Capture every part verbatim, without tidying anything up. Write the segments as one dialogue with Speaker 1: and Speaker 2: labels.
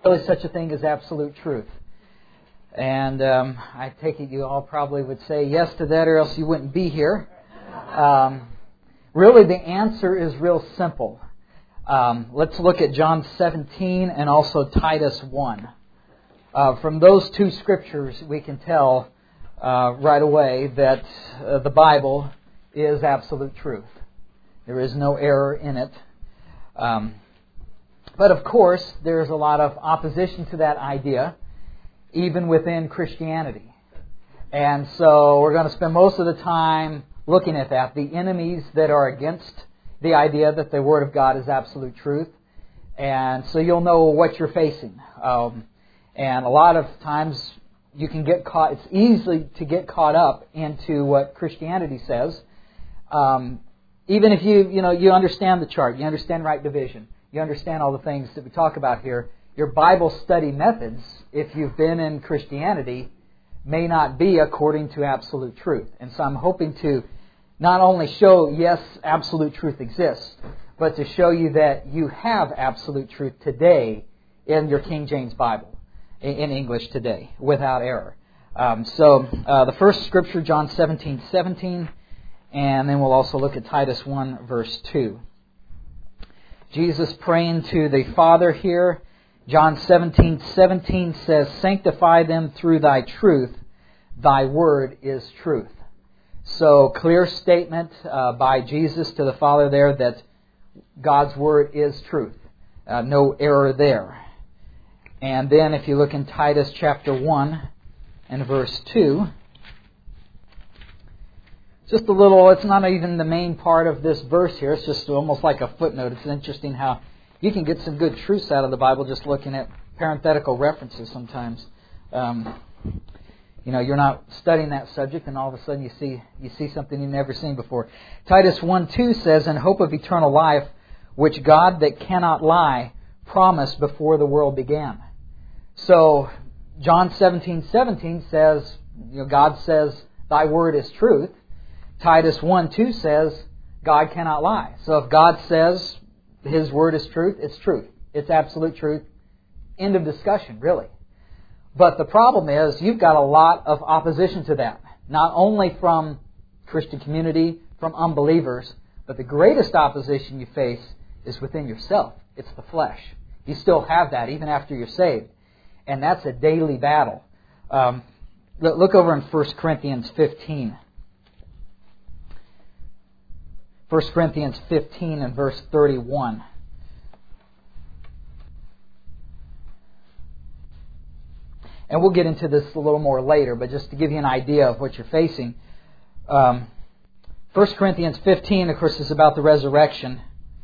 Speaker 1: Really such a thing as absolute truth. And um, I take it you all probably would say yes to that, or else you wouldn't be here. Um, really, the answer is real simple. Um, let's look at John seventeen and also Titus one. Uh, from those two scriptures, we can tell uh, right away that uh, the Bible is absolute truth. There is no error in it. Um, but of course, there's a lot of opposition to that idea, even within Christianity. And so we're going to spend most of the time looking at that, the enemies that are against the idea that the Word of God is absolute truth. And so you'll know what you're facing. Um, and a lot of times you can get caught, it's easy to get caught up into what Christianity says. Um, even if you, you know, you understand the chart, you understand right division, you understand all the things that we talk about here, your Bible study methods, if you've been in Christianity, may not be according to absolute truth. And so I'm hoping to not only show, yes, absolute truth exists, but to show you that you have absolute truth today in your King James Bible, in English today, without error. Um, so uh, the first scripture, John seventeen seventeen, and then we'll also look at Titus one, verse two. Jesus praying to the Father here. John seventeen seventeen says, "Sanctify them through thy truth. Thy word is truth." So, clear statement uh, by Jesus to the Father there that God's word is truth. Uh, no error there. And then if you look in Titus chapter one and verse two, just a little, it's not even the main part of this verse here. It's just almost like a footnote. It's interesting how you can get some good truths out of the Bible just looking at parenthetical references sometimes. Um, you know, you're not studying that subject and all of a sudden you see you see something you've never seen before. Titus one two says, "In hope of eternal life, which God that cannot lie promised before the world began." So, John seventeen seventeen says, you know, God says, "Thy word is truth." Titus one two says, God cannot lie. So if God says His word is truth, it's truth. It's absolute truth. End of discussion, really. But the problem is, you've got a lot of opposition to that. Not only from Christian community, from unbelievers, but the greatest opposition you face is within yourself. It's the flesh. You still have that even after you're saved. And that's a daily battle. Um, look over in First Corinthians fifteen. First Corinthians fifteen and verse thirty-one. And we'll get into this a little more later, but just to give you an idea of what you're facing. Um, First Corinthians fifteen, of course, is about the resurrection.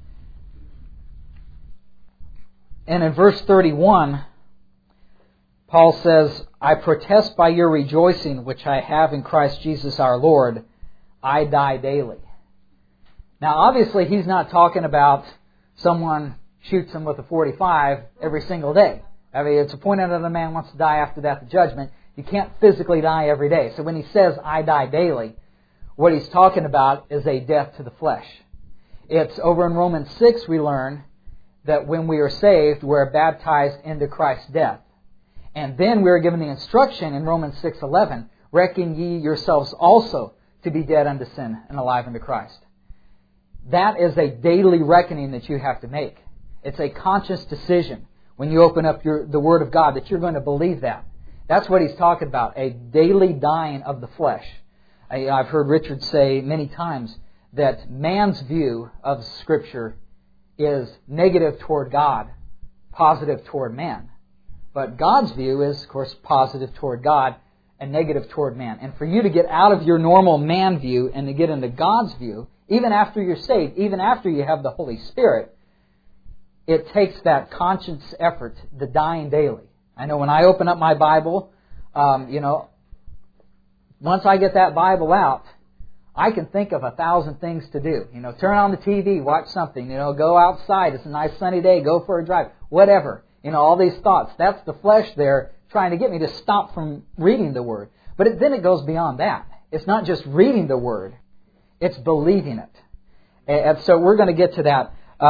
Speaker 1: And in verse thirty-one, Paul says, "I protest by your rejoicing, which I have in Christ Jesus our Lord, I die daily." Now, obviously, he's not talking about someone shoots him with a forty-five every single day. I mean, it's appointed that a man wants to die after that the judgment. You can't physically die every day. So when he says, "I die daily," what he's talking about is a death to the flesh. It's over in Romans six we learn that when we are saved, we're baptized into Christ's death. And then we're given the instruction in Romans six eleven, "Reckon ye yourselves also to be dead unto sin and alive unto Christ." That is a daily reckoning that you have to make. It's a conscious decision when you open up your, the Word of God that you're going to believe that. That's what he's talking about, a daily dying of the flesh. I, I've heard Richard say many times that man's view of Scripture is negative toward God, positive toward man. But God's view is, of course, positive toward God and negative toward man. And for you to get out of your normal man view and to get into God's view, even after you're saved, even after you have the Holy Spirit, it takes that conscious effort, the dying daily. I know when I open up my Bible, um, you know, once I get that Bible out, I can think of a thousand things to do. You know, turn on the T V, watch something, you know, go outside, it's a nice sunny day, go for a drive, whatever. You know, all these thoughts. That's the flesh there trying to get me to stop from reading the Word. But it, then it goes beyond that. It's not just reading the Word. It's believing it. And so we're going to get to that. Um,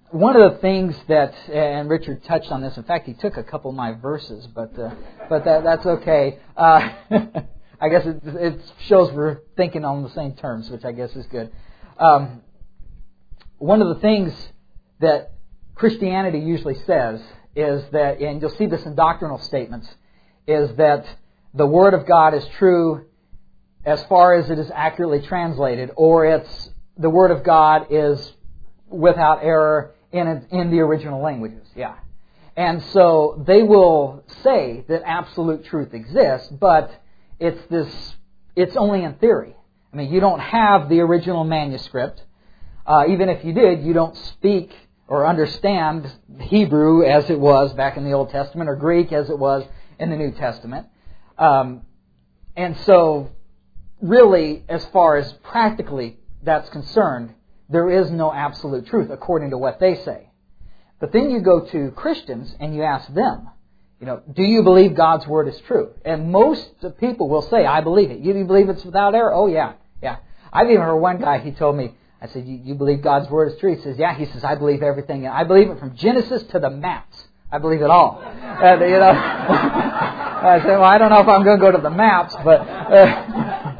Speaker 1: one of the things that, and Richard touched on this, in fact, he took a couple of my verses, but uh, but that, that's okay. Uh, I guess it, it shows we're thinking on the same terms, which I guess is good. Um, one of the things that Christianity usually says is that, and you'll see this in doctrinal statements, is that the Word of God is true as far as it is accurately translated, or it's the Word of God is without error in in the original languages. Yeah. And so they will say that absolute truth exists, but it's this it's only in theory. I mean, you don't have the original manuscript. Uh, even if you did, you don't speak or understand Hebrew as it was back in the Old Testament, or Greek as it was in the New Testament. Um, and so, really, as far as practically that's concerned, there is no absolute truth according to what they say. But then you go to Christians and you ask them, you know, do you believe God's Word is true? And most people will say, I believe it. You, you believe it's without error? Oh, yeah, yeah. I've even heard one guy, he told me, I said, you, you believe God's Word is true? He says, yeah. He says, I believe everything. I believe it from Genesis to the maps. I believe it all. And, you know, I said, well, I don't know if I'm going to go to the maps, but... Uh,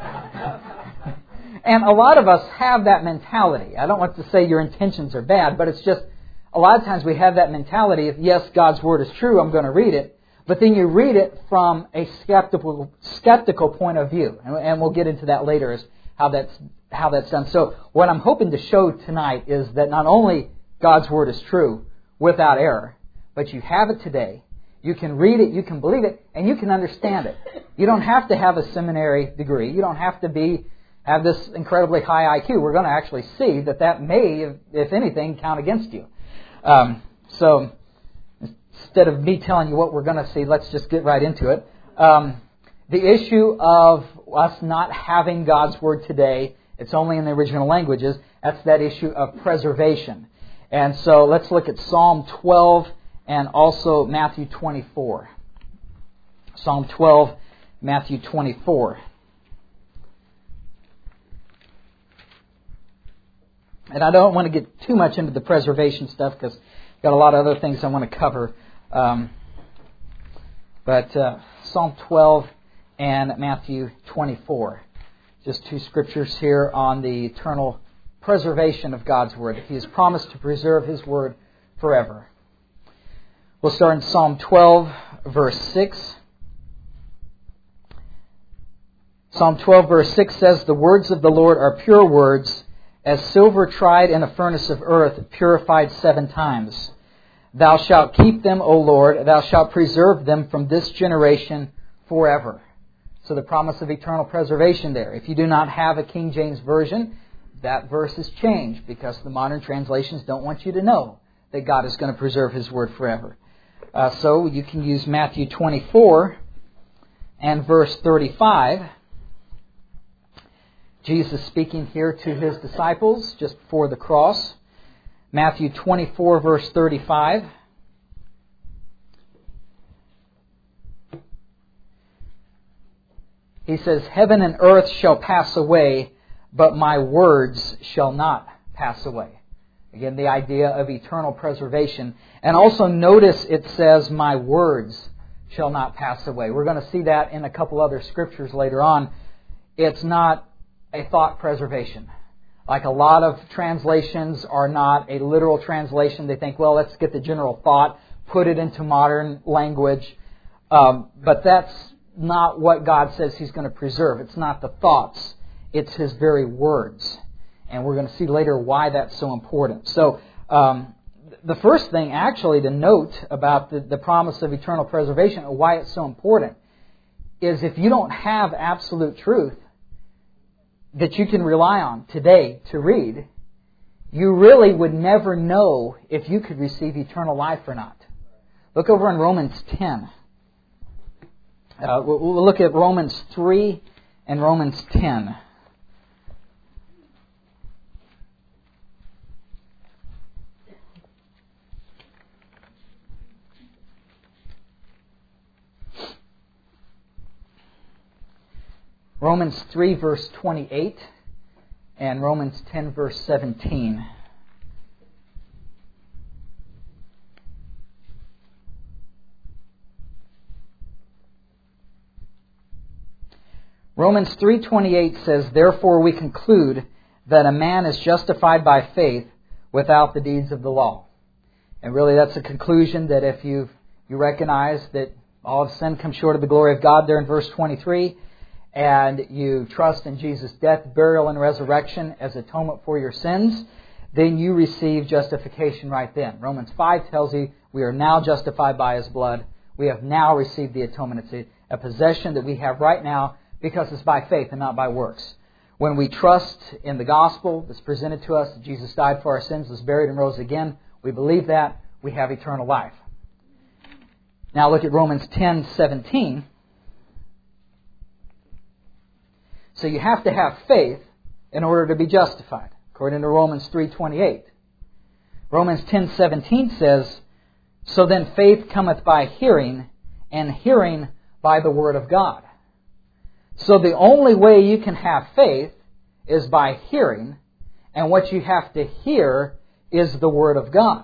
Speaker 1: and a lot of us have that mentality. I don't want to say your intentions are bad, but it's just, a lot of times we have that mentality of, yes, God's Word is true, I'm going to read it. But then you read it from a skeptical skeptical point of view. And, and we'll get into that later as how that's how that's done. So what I'm hoping to show tonight is that not only God's Word is true without error, but you have it today. You can read it, you can believe it, and you can understand it. You don't have to have a seminary degree. You don't have to be have this incredibly high I Q. We're going to actually see that that may, if, if anything, count against you. Um, so instead of me telling you what we're going to see, let's just get right into it. Um, the issue of us not having God's Word today, it's only in the original languages, that's that issue of preservation. And so let's look at Psalm twelve and also Matthew twenty-four. Psalm twelve, Matthew twenty-four. And I don't want to get too much into the preservation stuff because I've got a lot of other things I want to cover. Um, but uh, Psalm twelve and Matthew twenty-four. Just two scriptures here on the eternal preservation of God's Word. He has promised to preserve His Word forever. We'll start in Psalm twelve, verse six. Psalm twelve, verse six says, "The words of the Lord are pure words, as silver tried in a furnace of earth, purified seven times. Thou shalt keep them, O Lord, thou shalt preserve them from this generation forever." So the promise of eternal preservation there. If you do not have a King James Version, that verse is changed because the modern translations don't want you to know that God is going to preserve His Word forever. Uh, so you can use Matthew twenty-four and verse thirty-five. Jesus speaking here to His disciples just before the cross. Matthew twenty-four, verse thirty-five. He says, "Heaven and earth shall pass away, but my words shall not pass away." Again, the idea of eternal preservation. And also notice it says, "My words shall not pass away." We're going to see that in a couple other scriptures later on. It's not a thought preservation. Like a lot of translations are not a literal translation. They think, well, let's get the general thought, put it into modern language. Um, but that's not what God says He's going to preserve. It's not the thoughts. It's His very words. And we're going to see later why that's so important. So um, the first thing actually to note about the, the promise of eternal preservation, or why it's so important, is if you don't have absolute truth that you can rely on today to read, you really would never know if you could receive eternal life or not. Look over in Romans ten. Uh, we'll look at Romans three and Romans ten. Romans three, verse twenty-eight, and Romans ten, verse seventeen. Romans three twenty-eight says, "Therefore we conclude that a man is justified by faith without the deeds of the law." And really that's a conclusion that if you you recognize that all of sin comes short of the glory of God there in verse twenty-three, and you trust in Jesus' death, burial, and resurrection as atonement for your sins, then you receive justification right then. Romans five tells you we are now justified by His blood. We have now received the atonement. It's a, a possession that we have right now because it's by faith and not by works. When we trust in the gospel that's presented to us, that Jesus died for our sins, was buried and rose again, we believe that, we have eternal life. Now look at Romans ten seventeen. So you have to have faith in order to be justified, according to Romans three twenty-eight. Romans ten seventeen says, "So then faith cometh by hearing, and hearing by the word of God." So the only way you can have faith is by hearing, and what you have to hear is the word of God.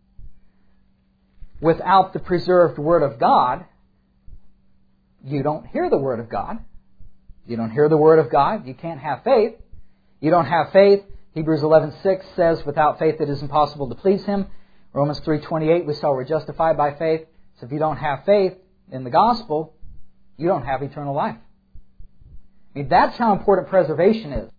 Speaker 1: Without the preserved word of God, you don't hear the word of God. You don't hear the word of God, you can't have faith. You don't have faith. Hebrews eleven six says, "Without faith it is impossible to please Him." Romans three twenty-eight, we saw we're justified by faith. So if you don't have faith in the gospel, you don't have eternal life. I mean, that's how important preservation is.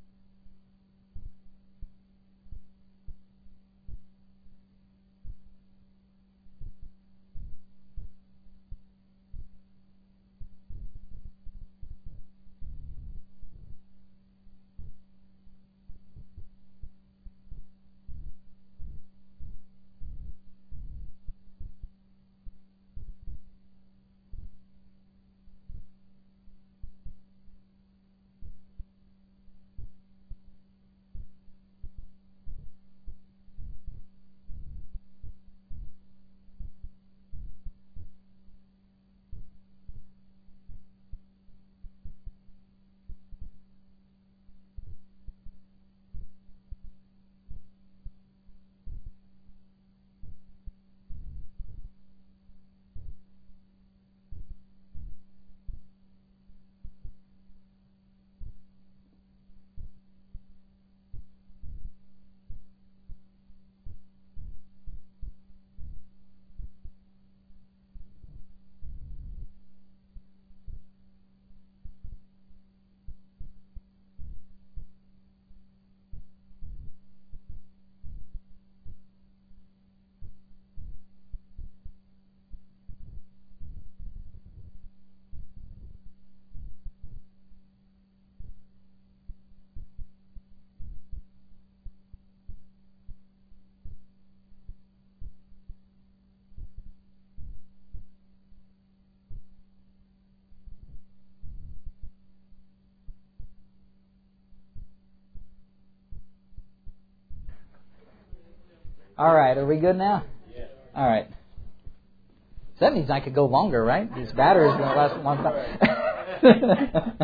Speaker 1: All right, are we good now?
Speaker 2: Yes.
Speaker 1: All right. So that means I could go longer, right? These batteries are going to last a long time.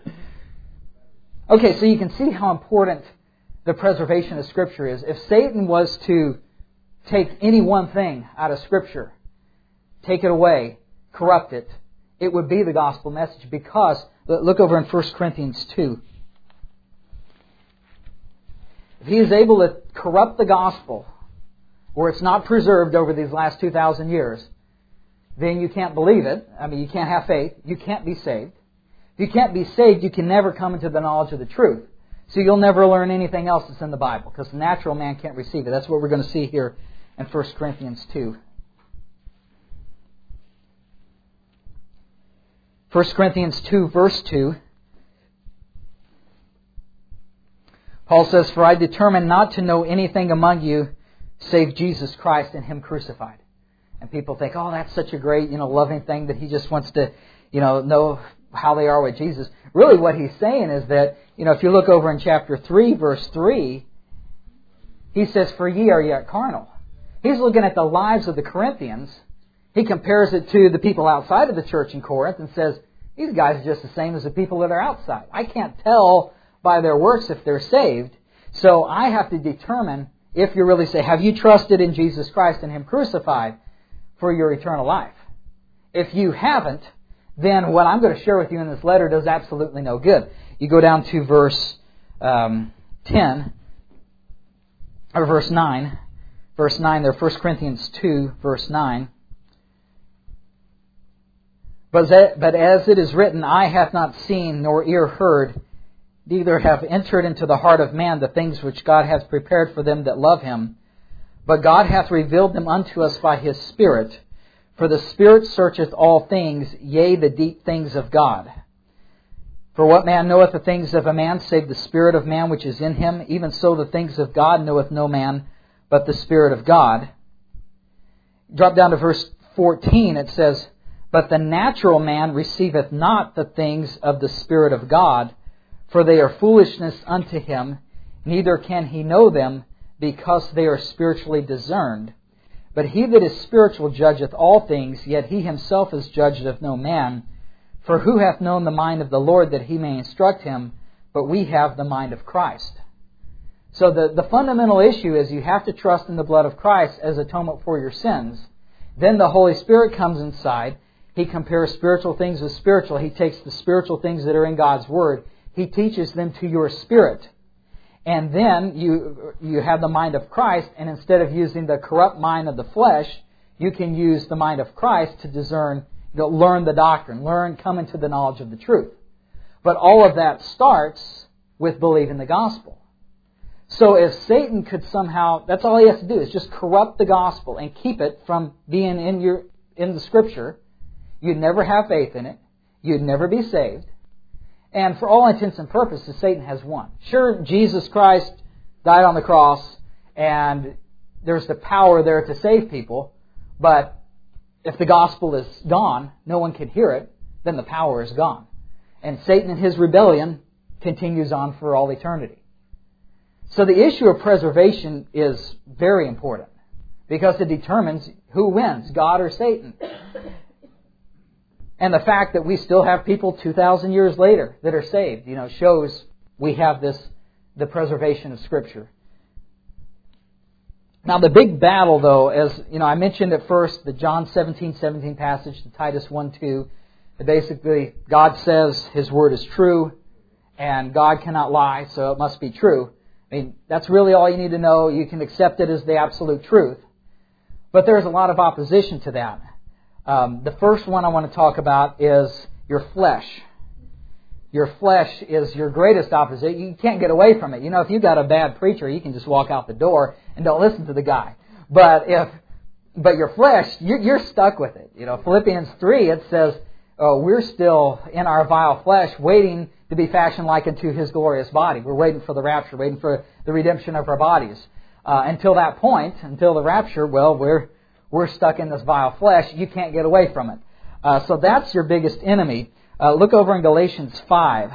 Speaker 1: Okay, so you can see how important the preservation of Scripture is. If Satan was to take any one thing out of Scripture, take it away, corrupt it, it would be the gospel message, because, look over in First Corinthians two. If he is able to corrupt the gospel, where it's not preserved over these last two thousand years, then you can't believe it. I mean, you can't have faith. You can't be saved. If you can't be saved, you can never come into the knowledge of the truth. So you'll never learn anything else that's in the Bible, because the natural man can't receive it. That's what we're going to see here in First Corinthians two. First Corinthians two, verse two. Paul says, "For I determined not to know anything among you save Jesus Christ and Him crucified." And people think, oh, that's such a great, you know, loving thing that he just wants to, you know, know how they are with Jesus. Really what he's saying is that, you know, if you look over in chapter three, verse three, he says, "For ye are yet carnal." He's looking at the lives of the Corinthians. He compares it to the people outside of the church in Corinth and says, these guys are just the same as the people that are outside. I can't tell by their works if they're saved. So I have to determine if you really say, have you trusted in Jesus Christ and Him crucified for your eternal life? If you haven't, then what I'm going to share with you in this letter does absolutely no good. You go down to verse um, ten, or verse nine. Verse nine there, First Corinthians two, verse nine. But as it is written, eye hath not seen, nor ear heard, neither have entered into the heart of man the things which God hath prepared for them that love Him. But God hath revealed them unto us by His Spirit. For the Spirit searcheth all things, yea, the deep things of God. For what man knoweth the things of a man, save the Spirit of man which is in him? Even so the things of God knoweth no man, but the Spirit of God. Drop down to verse fourteen, it says, But the natural man receiveth not the things of the Spirit of God, for they are foolishness unto him, neither can he know them, because they are spiritually discerned. But he that is spiritual judgeth all things, yet he himself is judged of no man. For who hath known the mind of the Lord, that he may instruct him? But we have the mind of Christ. So the, the fundamental issue is you have to trust in the blood of Christ as atonement for your sins. Then the Holy Spirit comes inside. He compares spiritual things with spiritual. He takes the spiritual things that are in God's Word. He teaches them to your spirit. And then you you have the mind of Christ, and instead of using the corrupt mind of the flesh, you can use the mind of Christ to discern, you know, learn the doctrine, learn, come into the knowledge of the truth. But all of that starts with believing the gospel. So if Satan could somehow, that's all he has to do, is just corrupt the gospel and keep it from being in your in the Scripture, you'd never have faith in it, you'd never be saved. And for all intents and purposes, Satan has won. Sure, Jesus Christ died on the cross, and there's the power there to save people, but if the gospel is gone, no one can hear it, then the power is gone. And Satan and his rebellion continues on for all eternity. So the issue of preservation is very important, because it determines who wins, God or Satan. And the fact that we still have people two thousand years later that are saved, you know, shows we have this, the preservation of Scripture. Now the big battle, though, as you know, I mentioned at first the John seventeen seventeen passage, the Titus one two, that basically God says His Word is true, and God cannot lie, so it must be true. I mean, that's really all you need to know. You can accept it as the absolute truth. But there's a lot of opposition to that. Um, the first one I want to talk about is your flesh. Your flesh is your greatest opposition. You can't get away from it. You know, if you've got a bad preacher, you can just walk out the door and don't listen to the guy. But if, but your flesh, you're, you're stuck with it. You know, Philippians three, it says, oh, we're still in our vile flesh, waiting to be fashioned like unto His glorious body. We're waiting for the rapture, waiting for the redemption of our bodies. Uh, until that point, until the rapture, well, we're We're stuck in this vile flesh. You can't get away from it. Uh, so that's your biggest enemy. Uh, look over in Galatians five.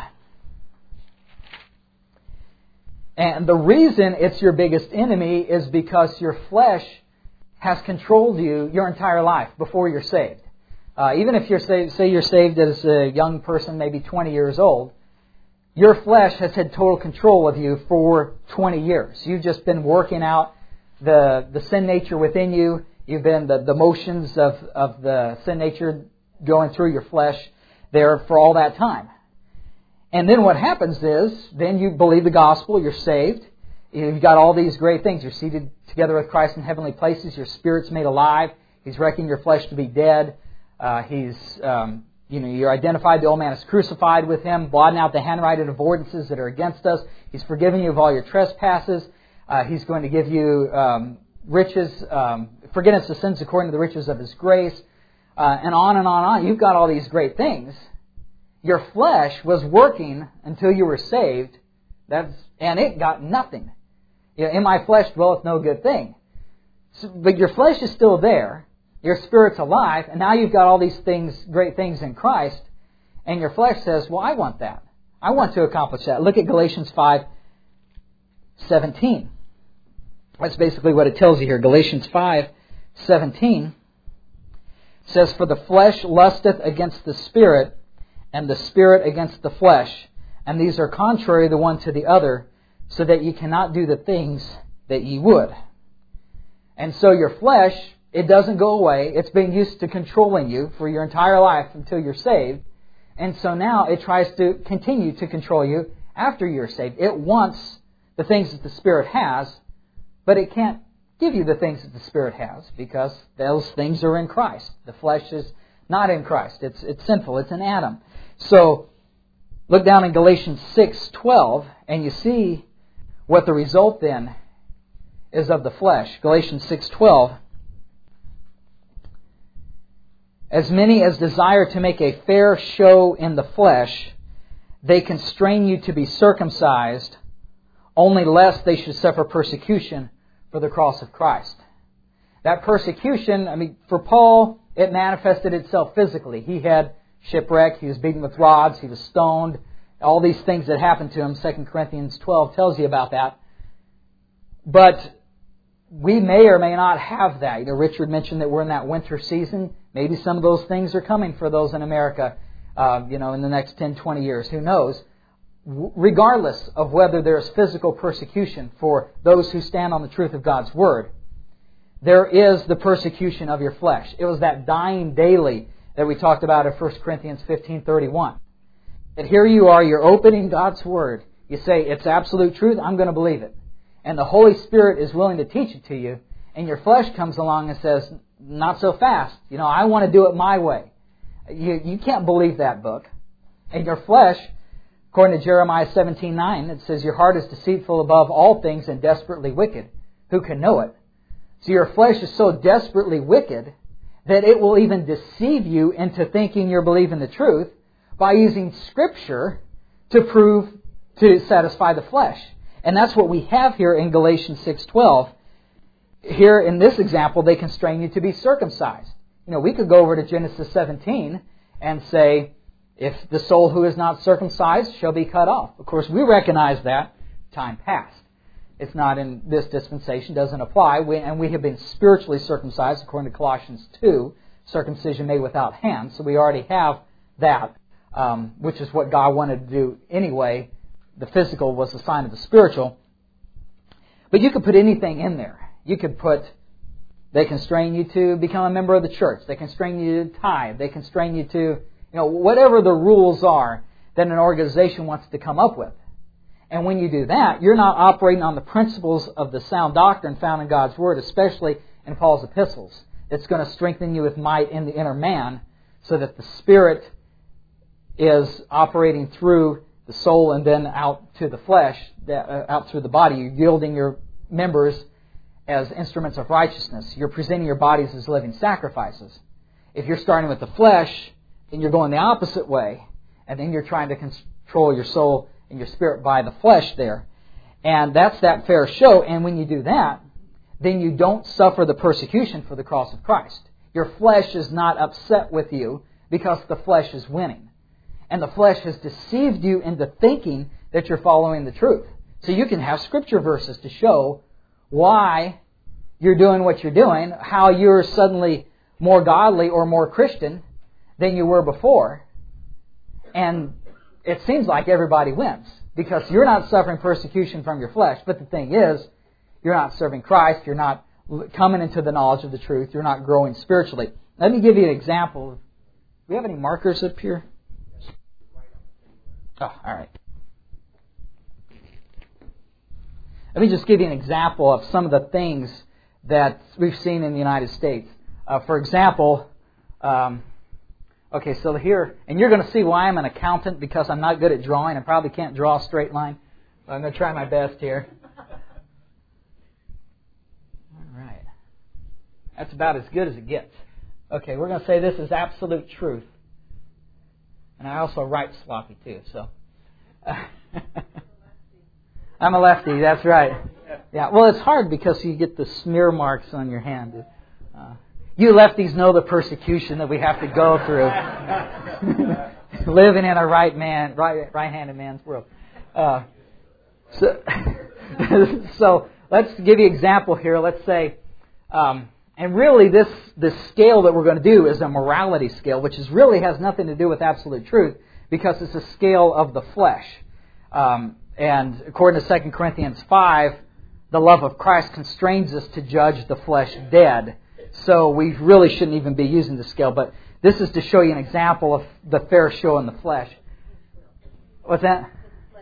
Speaker 1: And the reason it's your biggest enemy is because your flesh has controlled you your entire life before you're saved. Uh, even if you're saved, say you're saved as a young person, maybe twenty years old, your flesh has had total control of you for twenty years. You've just been working out the, the sin nature within you. You've been the, the motions of, of the sin nature going through your flesh there for all that time. And then what happens is, then you believe the gospel, you're saved, you've got all these great things. You're seated together with Christ in heavenly places, your spirit's made alive, He's reckoning your flesh to be dead, uh, He's, um, you know, you're identified, the old man is crucified with Him, blotting out the handwriting of ordinances that are against us, He's forgiving you of all your trespasses, uh, He's going to give you um, riches, um, forgiveness of sins according to the riches of His grace, uh, and on and on and on. You've got all these great things. Your flesh was working until you were saved, that's, and it got nothing. You know, in my flesh dwelleth no good thing. So, but your flesh is still there. Your spirit's alive, and now you've got all these things, great things in Christ, and your flesh says, well, I want that. I want to accomplish that. Look at Galatians five seventeen. That's basically what it tells you here. Galatians five seventeen says, For the flesh lusteth against the Spirit, and the Spirit against the flesh. And these are contrary the one to the other, so that ye cannot do the things that ye would. And so your flesh It doesn't go away. It's been used to controlling you for your entire life until you're saved. And so now it tries to continue to control you after you're saved. It wants the things that the Spirit has, but it can't give you the things that the Spirit has because those things are in Christ. The flesh is not in Christ. It's it's sinful. It's in Adam. So look down in Galatians six twelve, and you see what the result then is of the flesh. Galatians six twelve. As many as desire to make a fair show in the flesh, they constrain you to be circumcised, only lest they should suffer persecution for the cross of Christ. That persecution, I mean, for Paul, it manifested itself physically. He had shipwreck, he was beaten with rods, he was stoned, all these things that happened to him. Second Corinthians twelve tells you about that. But we may or may not have that. You know, Richard mentioned that we're in that winter season. Maybe some of those things are coming for those in America, uh, you know, in the next ten, twenty years. Who knows? Regardless of whether there's physical persecution for those who stand on the truth of God's Word, there is the persecution of your flesh. It was that dying daily that we talked about in First Corinthians fifteen thirty-one. That here you are, you're opening God's Word. You say, it's absolute truth, I'm going to believe it. And the Holy Spirit is willing to teach it to you, and your flesh comes along and says, not so fast. You know, I want to do it my way. You, you can't believe that book. And your flesh, according to Jeremiah seventeen nine, it says, your heart is deceitful above all things and desperately wicked. Who can know it? So your flesh is so desperately wicked that it will even deceive you into thinking you're believing the truth by using Scripture to prove, to satisfy the flesh. And that's what we have here in Galatians six twelve. Here in this example, they constrain you to be circumcised. You know, we could go over to Genesis seventeen and say, if the soul who is not circumcised shall be cut off. Of course, we recognize that time past. It's not in this dispensation, doesn't apply. We, and we have been spiritually circumcised, according to Colossians two, circumcision made without hands. So we already have that, um, which is what God wanted to do anyway. The physical was a sign of the spiritual. But you could put anything in there. You could put, they constrain you to become a member of the church. They constrain you to tithe. They constrain you to, you know, whatever the rules are that an organization wants to come up with. And when you do that, you're not operating on the principles of the sound doctrine found in God's Word, especially in Paul's epistles. It's going to strengthen you with might in the inner man so that the Spirit is operating through the soul and then out to the flesh, out through the body. You're yielding your members as instruments of righteousness. You're presenting your bodies as living sacrifices. If you're starting with the flesh, then you're going the opposite way. And then you're trying to control your soul and your spirit by the flesh there. And that's that fair show. And when you do that, then you don't suffer the persecution for the cross of Christ. Your flesh is not upset with you because the flesh is winning. And the flesh has deceived you into thinking that you're following the truth. So you can have scripture verses to show why you're doing what you're doing, how you're suddenly more godly or more Christian than you were before. And it seems like everybody wins because you're not suffering persecution from your flesh. But the thing is, you're not serving Christ. You're not coming into the knowledge of the truth. You're not growing spiritually. Let me give you an example. Do we have any markers up here? Oh, all right. Let me just give you an example of some of the things that we've seen in the United States. Uh, for example, um, okay, so here, and you're going to see why I'm an accountant, because I'm not good at drawing. I probably can't draw a straight line. But I'm going to try my best here. All right. That's about as good as it gets. Okay, we're going to say this is absolute truth. And I also write sloppy too, so. I'm a lefty, that's right. Yeah, well, it's hard because you get the smear marks on your hand. Uh, you lefties know the persecution that we have to go through living in a right man, right, right-handed man's world. Uh, so, so let's give you an example here. Let's say, um, and really this this scale that we're going to do is a morality scale, which is really has nothing to do with absolute truth because it's a scale of the flesh. Um, and according to Second Corinthians five, the love of Christ constrains us to judge the flesh dead. So we really shouldn't even be using the scale. But this is to show you an example of the fair show in the flesh. What's that?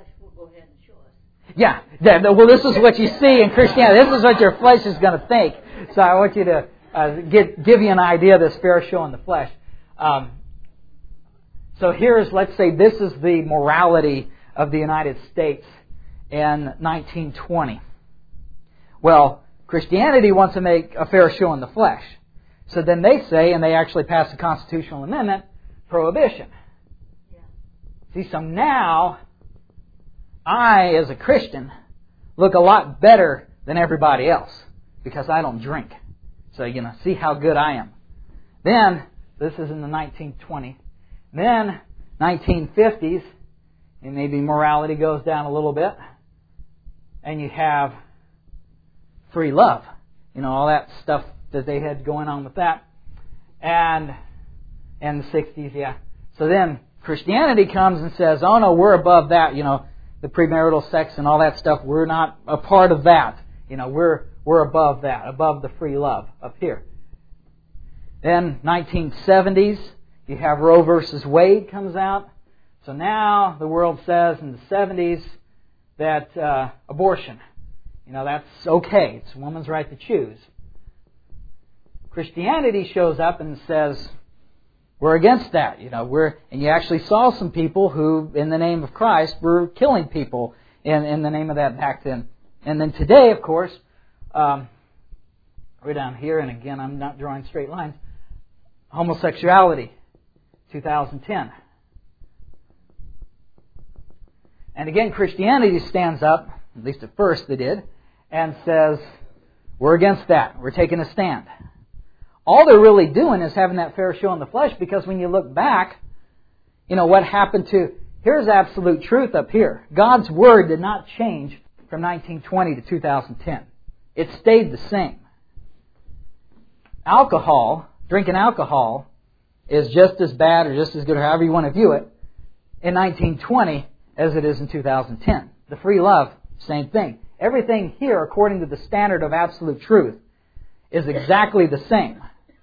Speaker 1: Yeah. Well, this is what you see in Christianity. This is what your flesh is going to think. So I want you to uh, get, give you an idea of this fair show in the flesh. Um, so here's, let's say, this is the morality of the United States in nineteen twenty. Well, Christianity wants to make a fair show in the flesh. So then they say, and they actually pass a constitutional amendment, prohibition. Yeah. See, so now I, as a Christian, look a lot better than everybody else because I don't drink. So, you know, see how good I am. Then, this is in the nineteen twenties. Then, nineteen fifties, and maybe morality goes down a little bit. And you have free love. You know, all that stuff that they had going on with that. And in the sixties, yeah. So then Christianity comes and says, oh no, we're above that, you know, the premarital sex and all that stuff. We're not a part of that. You know, we're we're above that, above the free love up here. Then nineteen seventies, you have Roe versus Wade comes out. So now the world says in the seventies that uh, abortion, you know, that's okay. It's a woman's right to choose. Christianity shows up and says, we're against that. You know, we're and you actually saw some people who, in the name of Christ, were killing people in, in the name of that back then. And then today, of course, um, we're down here, and again, I'm not drawing straight lines. Homosexuality, two thousand ten. And again, Christianity stands up, at least at first they did, and says, we're against that. We're taking a stand. All they're really doing is having that fair show in the flesh, because when you look back, you know, what happened to, here's absolute truth up here. God's Word did not change from nineteen twenty to two thousand ten. It stayed the same. Alcohol, drinking alcohol, is just as bad or just as good, or however you want to view it, in nineteen twenty as it is in two thousand ten. The free love, same thing. Everything here, according to the standard of absolute truth, is exactly the same.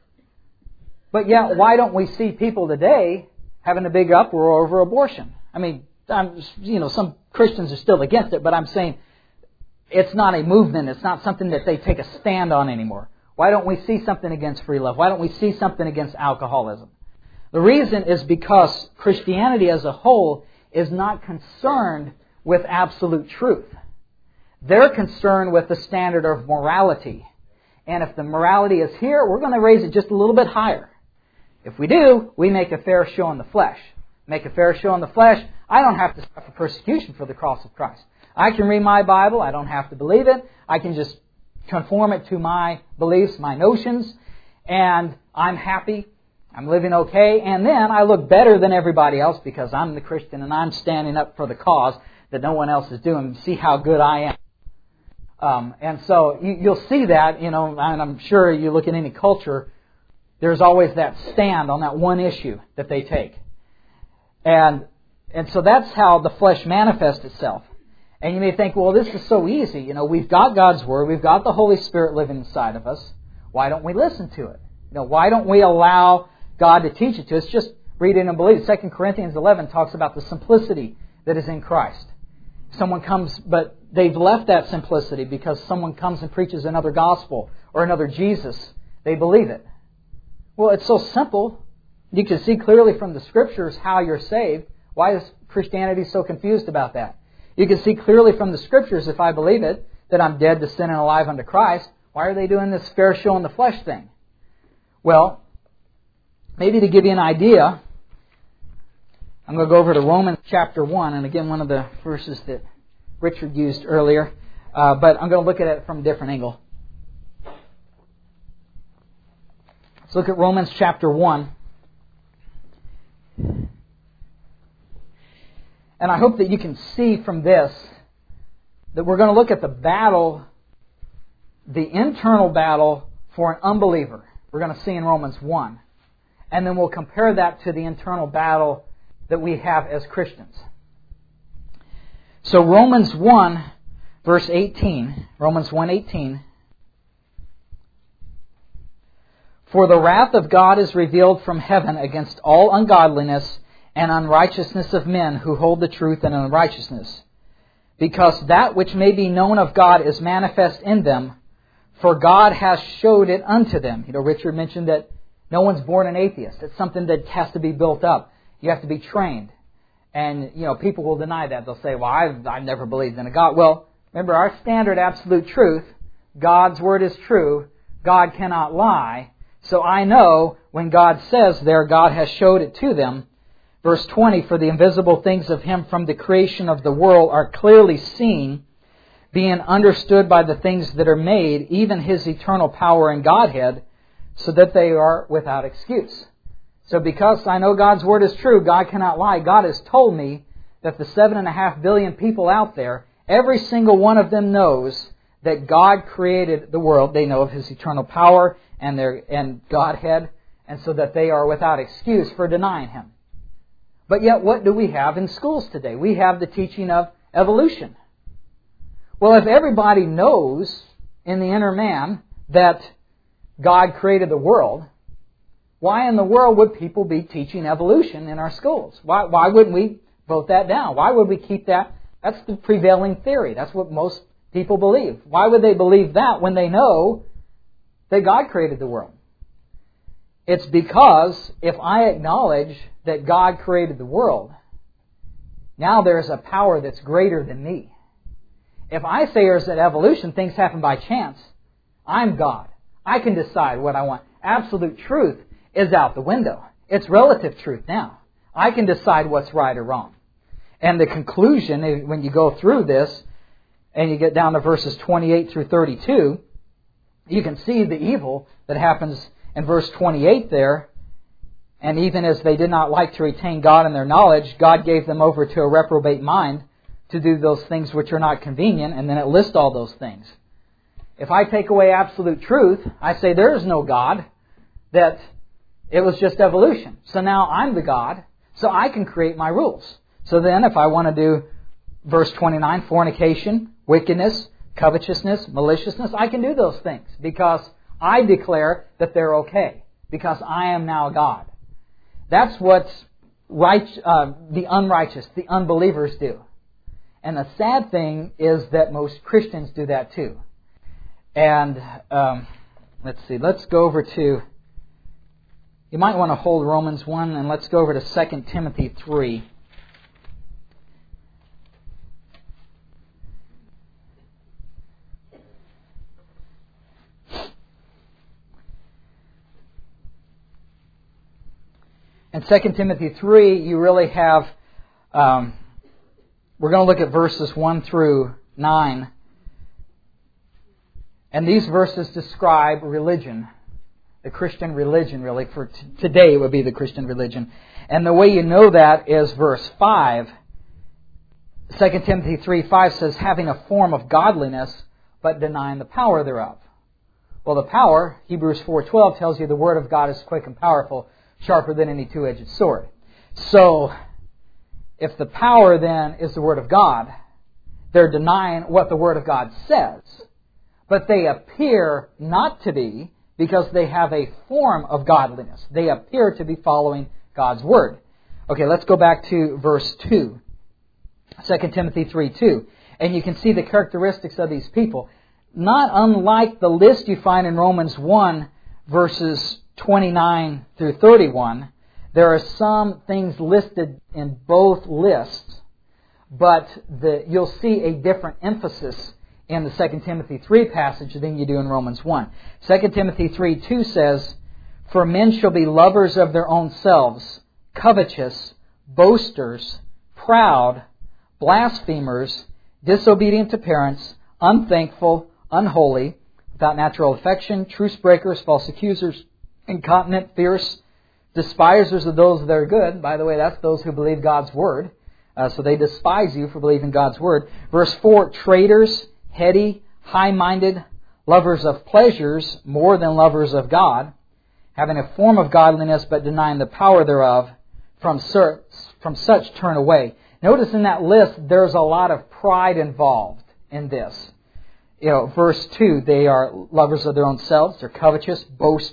Speaker 1: But yet, why don't we see people today having a big uproar over abortion? I mean, I'm, you know, some Christians are still against it, but I'm saying it's not a movement. It's not something that they take a stand on anymore. Why don't we see something against free love? Why don't we see something against alcoholism? The reason is because Christianity as a whole is not concerned with absolute truth. They're concerned with the standard of morality. And if the morality is here, we're going to raise it just a little bit higher. If we do, we make a fair show in the flesh. Make a fair show in the flesh, I don't have to suffer persecution for the cross of Christ. I can read my Bible, I don't have to believe it. I can just conform it to my beliefs, my notions, and I'm happy. I'm living okay, and then I look better than everybody else because I'm the Christian and I'm standing up for the cause that no one else is doing. See how good I am. Um, and so you, you'll see that, you know, and I'm sure you look at any culture, there's always that stand on that one issue that they take. And and so that's how the flesh manifests itself. And you may think, well, this is so easy. You know, we've got God's Word, we've got the Holy Spirit living inside of us. Why don't we listen to it? You know, why don't we allow God to teach it to us? Just read it and believe it. Second Corinthians eleven talks about the simplicity that is in Christ. Someone comes, but they've left that simplicity because someone comes and preaches another gospel or another Jesus. They believe it. Well, it's so simple. You can see clearly from the Scriptures how you're saved. Why is Christianity so confused about that? You can see clearly from the Scriptures, if I believe it, that I'm dead to sin and alive unto Christ. Why are they doing this fair show in the flesh thing? Well, maybe to give you an idea, I'm going to go over to Romans chapter one, and again, one of the verses that Richard used earlier, uh, but I'm going to look at it from a different angle. Let's look at Romans chapter one. And I hope that you can see from this that we're going to look at the battle, the internal battle for an unbeliever. We're going to see in Romans one. And then we'll compare that to the internal battle that we have as Christians. So Romans one, verse eighteen, Romans one eighteen. For the wrath of God is revealed from heaven against all ungodliness and unrighteousness of men who hold the truth in unrighteousness. Because that which may be known of God is manifest in them, for God has showed it unto them. You know, Richard mentioned that no one's born an atheist. It's something that has to be built up. You have to be trained. And, you know, people will deny that. They'll say, well, I've, I've never believed in a God. Well, remember, our standard absolute truth, God's Word is true. God cannot lie. So I know when God says there, God has showed it to them. Verse twenty, for the invisible things of Him from the creation of the world are clearly seen, being understood by the things that are made, even His eternal power and Godhead, so that they are without excuse. So because I know God's Word is true, God cannot lie, God has told me that the seven and a half billion people out there, every single one of them knows that God created the world. They know of His eternal power and their and Godhead, and so that they are without excuse for denying Him. But yet, what do we have in schools today? We have the teaching of evolution. Well, if everybody knows in the inner man that God created the world, why in the world would people be teaching evolution in our schools? Why, why wouldn't we vote that down? Why would we keep that? That's the prevailing theory. That's what most people believe. Why would they believe that when they know that God created the world? It's because if I acknowledge that God created the world, now there's a power that's greater than me. If I say there's an evolution, things happen by chance, I'm God. I can decide what I want. Absolute truth is out the window. It's relative truth now. I can decide what's right or wrong. And the conclusion, when you go through this, and you get down to verses twenty-eight through thirty-two, you can see the evil that happens in verse twenty-eight there. And even as they did not like to retain God in their knowledge, God gave them over to a reprobate mind to do those things which are not convenient, and then it lists all those things. If I take away absolute truth, I say there is no God, that it was just evolution. So now I'm the God, so I can create my rules. So then if I want to do verse twenty-nine, fornication, wickedness, covetousness, maliciousness, I can do those things because I declare that they're okay, because I am now God. That's what right, uh, the unrighteous, the unbelievers do. And the sad thing is that most Christians do that too. And um, let's see, let's go over to, you might want to hold Romans one, and let's go over to Second Timothy three. In Second Timothy three, you really have, um, we're going to look at verses one through nine. And these verses describe religion, the Christian religion, really. For t- today, it would be the Christian religion. And the way you know that is verse five. Second Timothy three five says, having a form of godliness, but denying the power thereof. Well, the power, Hebrews four twelve tells you the Word of God is quick and powerful, sharper than any two-edged sword. So, if the power then is the Word of God, they're denying what the Word of God says. But they appear not to be, because they have a form of godliness. They appear to be following God's Word. Okay, let's go back to verse two. Second Timothy three two. And you can see the characteristics of these people. Not unlike the list you find in Romans one, verses twenty-nine through thirty-one, there are some things listed in both lists, but the, you'll see a different emphasis in the Second Timothy three passage than you do in Romans one. Second Timothy three two says, for men shall be lovers of their own selves, covetous, boasters, proud, blasphemers, disobedient to parents, unthankful, unholy, without natural affection, truce breakers, false accusers, incontinent, fierce, despisers of those that are good. By the way, that's those who believe God's Word. Uh, so they despise you for believing God's Word. Verse four, traitors, heady, high-minded, lovers of pleasures more than lovers of God, having a form of godliness but denying the power thereof, from, sur- from such turn away. Notice in that list there's a lot of pride involved in this. You know, verse two, they are lovers of their own selves, they're covetous, boasters,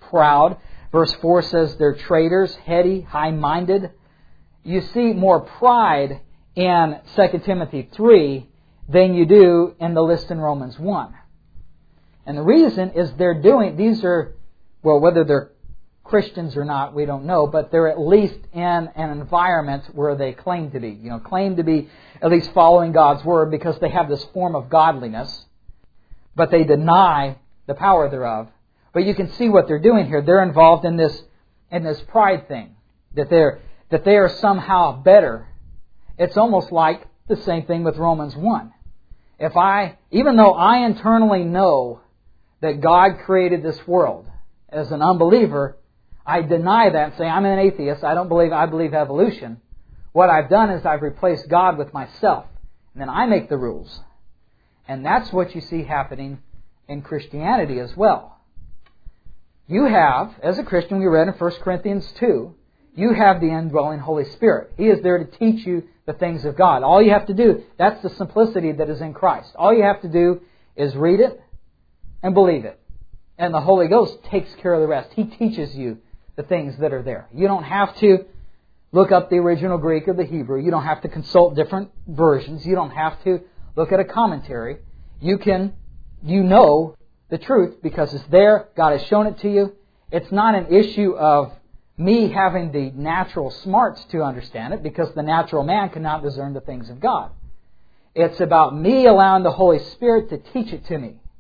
Speaker 1: proud. Verse four says they're traitors, heady, high-minded. You see more pride in Second Timothy three than you do in the list in Romans one. And the reason is they're doing, these are, well, whether they're Christians or not, we don't know, but they're at least in an environment where they claim to be. You know, claim to be at least following God's Word because they have this form of godliness, but they deny the power thereof. But you can see what they're doing here. They're involved in this in this pride thing, that they're that they are somehow better. It's almost like the same thing with Romans one. If I, even though I internally know that God created this world, as an unbeliever, I deny that and say, I'm an atheist, I don't believe, I believe evolution. What I've done is I've replaced God with myself. And then I make the rules. And that's what you see happening in Christianity as well. You have, as a Christian, we read in First Corinthians two, you have the indwelling Holy Spirit. He is there to teach you the things of God. All you have to do, that's the simplicity that is in Christ. All you have to do is read it and believe it. And the Holy Ghost takes care of the rest. He teaches you the things that are there. You don't have to look up the original Greek or the Hebrew. You don't have to consult different versions. You don't have to look at a commentary. You can, you know the truth because it's there. God has shown it to you. It's not an issue of me having the natural smarts to understand it because the natural man cannot discern the things of God. It's about me allowing the Holy Spirit to teach it to me.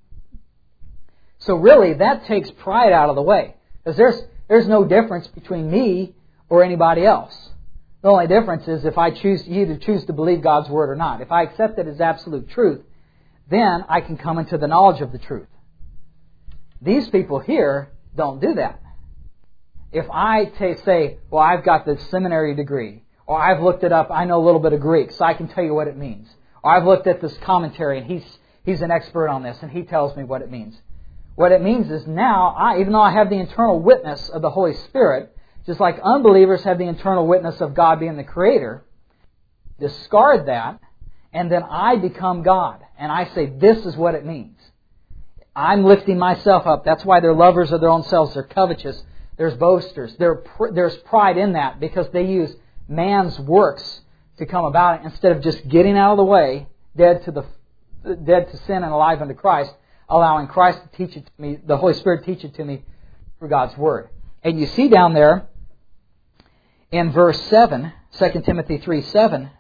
Speaker 1: So really, that takes pride out of the way. Because there's, there's no difference between me or anybody else. The only difference is if I choose, you either choose to believe God's Word or not. If I accept it as absolute truth, then I can come into the knowledge of the truth. These people here don't do that. If I t- say, well, I've got the seminary degree, or I've looked it up, I know a little bit of Greek, so I can tell you what it means. Or I've looked at this commentary, and he's, he's an expert on this, and he tells me what it means. What it means is now, I, even though I have the internal witness of the Holy Spirit, just like unbelievers have the internal witness of God being the Creator, discard that, and then I become God. And I say, this is what it means. I'm lifting myself up. That's why they're lovers of their own selves. They're covetous. There's boasters. There's pride in that because they use man's works to come about it instead of just getting out of the way, dead to the dead to sin and alive unto Christ, allowing Christ to teach it to me, the Holy Spirit to teach it to me through God's Word. And you see down there in verse seven, Second Timothy three seven,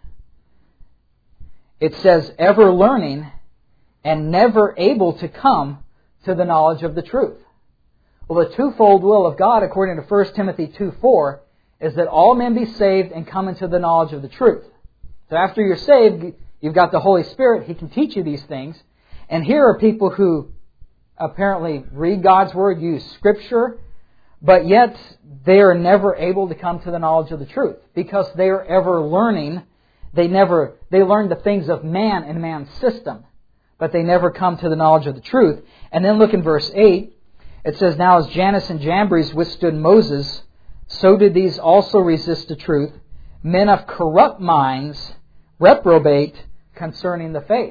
Speaker 1: it says, ever learning and never able to come to the knowledge of the truth. Well, the twofold will of God, according to First Timothy two four, is that all men be saved and come into the knowledge of the truth. So after you're saved, you've got the Holy Spirit. He can teach you these things. And here are people who apparently read God's Word, use Scripture, but yet they are never able to come to the knowledge of the truth because they are ever learning. They never they learn the things of man and man's system, but they never come to the knowledge of the truth. And then look in verse eight. It says, now as Jannes and Jambres withstood Moses, so did these also resist the truth. Men of corrupt minds reprobate concerning the faith.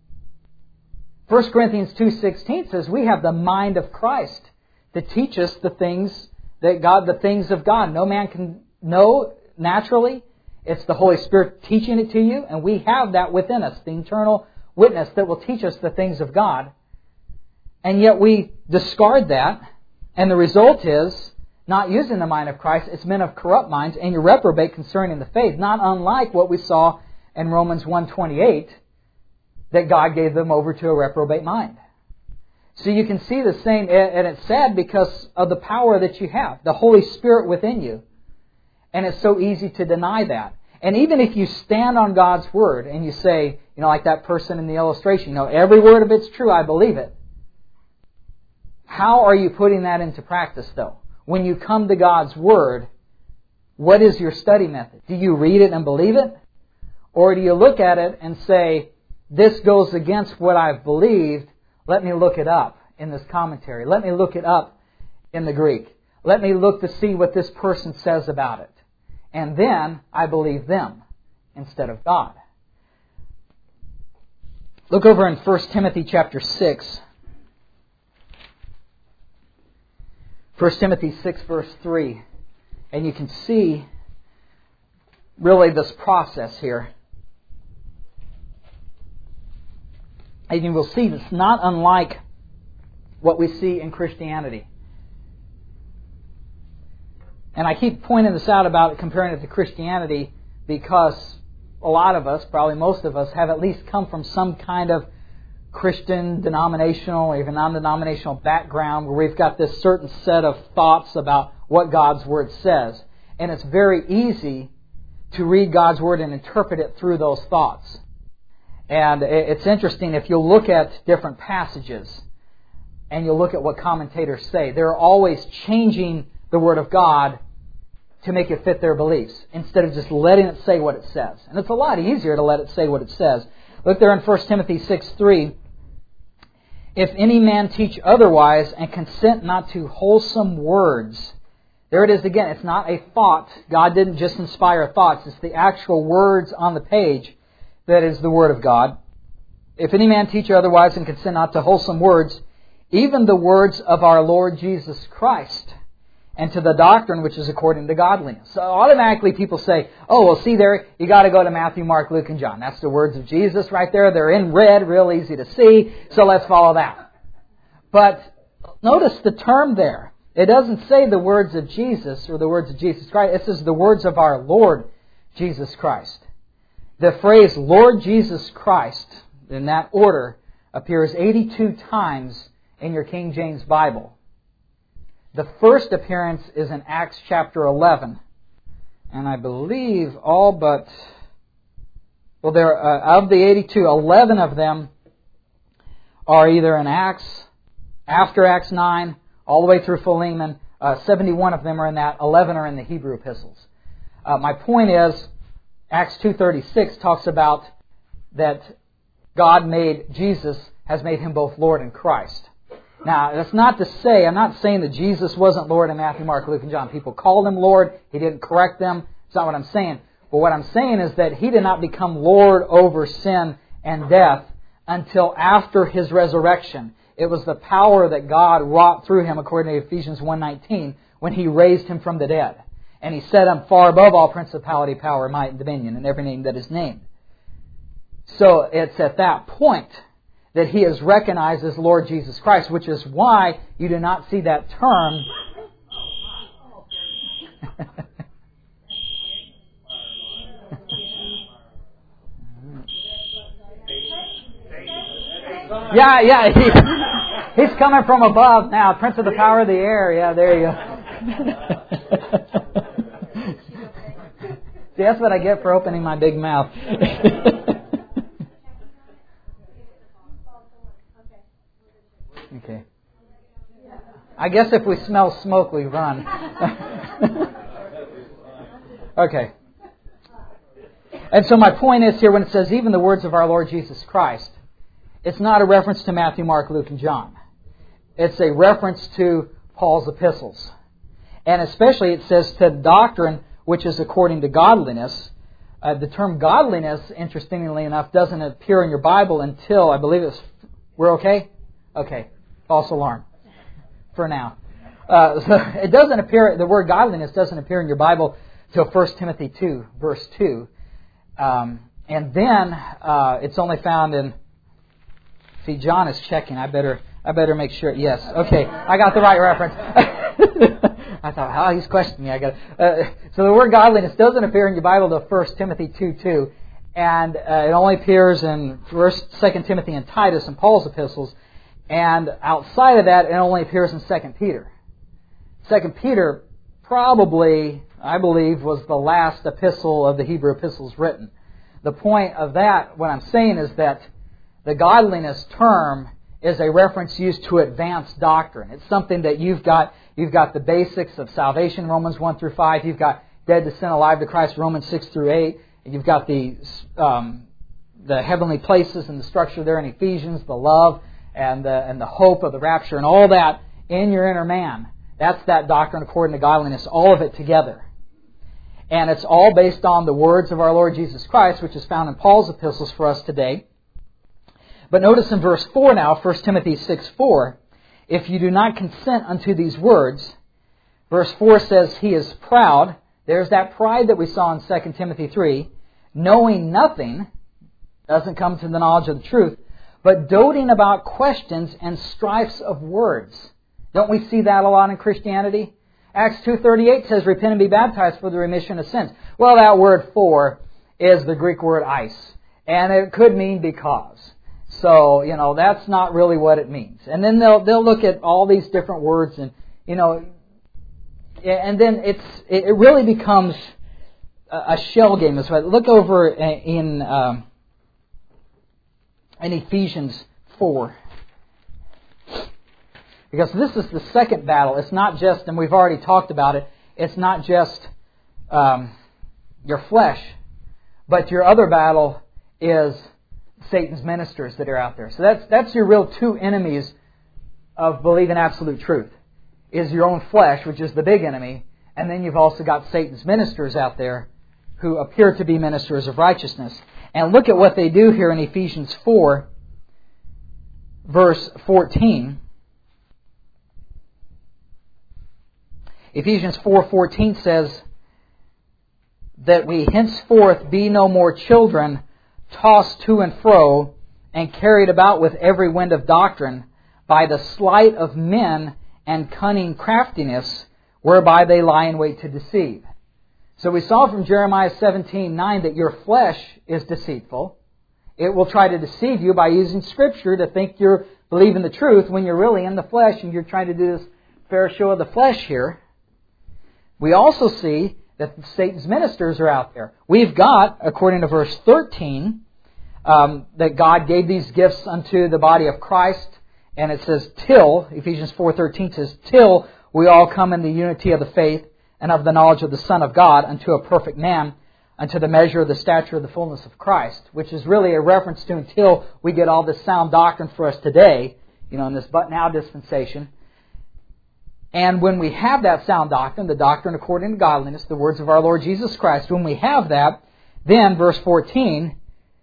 Speaker 1: First Corinthians two sixteen says we have the mind of Christ to teach us the things that God, the things of God. No man can know naturally. It's the Holy Spirit teaching it to you, and we have that within us, the internal witness that will teach us the things of God. And yet we discard that, and the result is not using the mind of Christ. It's men of corrupt minds, and you reprobate concerning the faith, not unlike what we saw in Romans one twenty-eight, that God gave them over to a reprobate mind. So you can see the same, and it's sad because of the power that you have, the Holy Spirit within you. And it's so easy to deny that. And even if you stand on God's Word and you say, you know, like that person in the illustration, you know, every word of it's true, I believe it. How are you putting that into practice, though? When you come to God's Word, what is your study method? Do you read it and believe it? Or do you look at it and say, this goes against what I've believed, let me look it up in this commentary. Let me look it up in the Greek. Let me look to see what this person says about it. And then I believe them instead of God. Look over in First Timothy chapter six. First Timothy six, verse three. And you can see really this process here. And you will see it's not unlike what we see in Christianity. And I keep pointing this out about comparing it to Christianity because a lot of us, probably most of us, have at least come from some kind of Christian, denominational, or even non-denominational background where we've got this certain set of thoughts about what God's Word says. And it's very easy to read God's Word and interpret it through those thoughts. And it's interesting, if you look at different passages and you look at what commentators say, they're always changing the Word of God to make it fit their beliefs instead of just letting it say what it says. And it's a lot easier to let it say what it says. Look there in First Timothy six three. If any man teach otherwise and consent not to wholesome words. There it is again. It's not a thought. God didn't just inspire thoughts. It's the actual words on the page that is the Word of God. If any man teach otherwise and consent not to wholesome words, even the words of our Lord Jesus Christ, and to the doctrine which is according to godliness. So automatically people say, oh, well, see there, you got to go to Matthew, Mark, Luke, and John. That's the words of Jesus right there. They're in red, real easy to see, so let's follow that. But notice the term there. It doesn't say the words of Jesus or the words of Jesus Christ. It says the words of our Lord Jesus Christ. The phrase Lord Jesus Christ, in that order, appears eighty-two times in your King James Bible. The first appearance is in Acts chapter eleven. And I believe all but, well, there uh, of the eighty-two, eleven of them are either in Acts, after Acts nine, all the way through Philemon. Uh, seventy-one of them are in that. eleven are in the Hebrew epistles. Uh, my point is, Acts two thirty-six talks about that God made Jesus, has made Him both Lord and Christ. Now, that's not to say, I'm not saying that Jesus wasn't Lord in Matthew, Mark, Luke, and John. People called Him Lord. He didn't correct them. That's not what I'm saying. But what I'm saying is that He did not become Lord over sin and death until after His resurrection. It was the power that God wrought through Him, according to Ephesians one nineteen, when He raised Him from the dead. And He set Him far above all principality, power, might, and dominion, and every name that is named. So it's at that point that He is recognized as Lord Jesus Christ, which is why you do not see that term. yeah, yeah, he, he's coming from above now, Prince of the power of the air. Yeah, there you go. See, that's what I get for opening my big mouth. Okay. I guess if we smell smoke, we run. Okay. And so my point is here, when it says even the words of our Lord Jesus Christ, it's not a reference to Matthew, Mark, Luke, and John. It's a reference to Paul's epistles. And especially it says to doctrine which is according to godliness. Uh, the term godliness, interestingly enough, doesn't appear in your Bible until, I believe it's, we're okay? Okay. False alarm. For now. Uh, so it doesn't appear, the word godliness doesn't appear in your Bible till First Timothy two, verse two. Um, and then uh, it's only found in, see, John is checking. I better I better make sure. Yes. Okay. I got the right reference. I thought, oh, he's questioning me. I got uh, so the word godliness doesn't appear in your Bible till First Timothy two two. And uh, it only appears in First, Second Timothy, and Titus and Paul's epistles. And outside of that, it only appears in Second Peter. Second Peter probably, I believe, was the last epistle of the Hebrew epistles written. The point of that, what I'm saying, is that the godliness term is a reference used to advanced doctrine. It's something that you've got. You've got the basics of salvation, Romans one through five. You've got dead to sin, alive to Christ, Romans six through eight. And you've got the um, the heavenly places and the structure there in Ephesians, the love and the, and the hope of the rapture and all that in your inner man. That's that doctrine according to godliness, all of it together. And it's all based on the words of our Lord Jesus Christ, which is found in Paul's epistles for us today. But notice in verse four now, First Timothy six four, if you do not consent unto these words, Verse four says, he is proud. There's that pride that we saw in Second Timothy three. Knowing nothing, doesn't come to the knowledge of the truth, but doting about questions and strifes of words. Don't we see that a lot in Christianity? Acts two thirty-eight says, repent and be baptized for the remission of sins. Well, that word for is the Greek word eis, and it could mean because. So, you know, that's not really what it means. And then they'll they'll look at all these different words, and, you know, and then it's it really becomes a shell game. As well. Look over in um, in Ephesians four. Because this is the second battle. It's not just, and we've already talked about it, it's not just um, your flesh, but your other battle is Satan's ministers that are out there. So that's that's your real two enemies of believing absolute truth. Is your own flesh, which is the big enemy, and then you've also got Satan's ministers out there who appear to be ministers of righteousness. And look at what they do here in Ephesians four, verse fourteen. Ephesians four fourteen says that we henceforth be no more children, tossed to and fro, and carried about with every wind of doctrine, by the sleight of men and cunning craftiness, whereby they lie in wait to deceive. So we saw from Jeremiah seventeen nine that your flesh is deceitful. It will try to deceive you by using Scripture to think you're believing the truth when you're really in the flesh and you're trying to do this fair show of the flesh here. We also see that Satan's ministers are out there. We've got, according to verse thirteen, um, that God gave these gifts unto the body of Christ. And it says, till, Ephesians four thirteen says, till we all come in the unity of the faith and of the knowledge of the Son of God unto a perfect man, unto the measure of the stature of the fullness of Christ, which is really a reference to until we get all this sound doctrine for us today, you know, in this but now dispensation. And when we have that sound doctrine, the doctrine according to godliness, the words of our Lord Jesus Christ, when we have that, then, verse fourteen,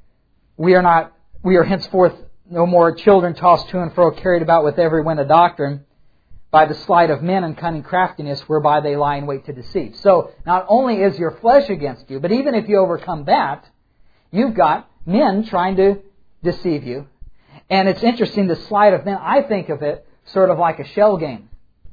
Speaker 1: we are not, we are henceforth no more children tossed to and fro, carried about with every wind of doctrine, by the sleight of men and cunning craftiness, whereby they lie in wait to deceive. So, not only is your flesh against you, but even if you overcome that, you've got men trying to deceive you. And it's interesting, the sleight of men, I think of it sort of like a shell game.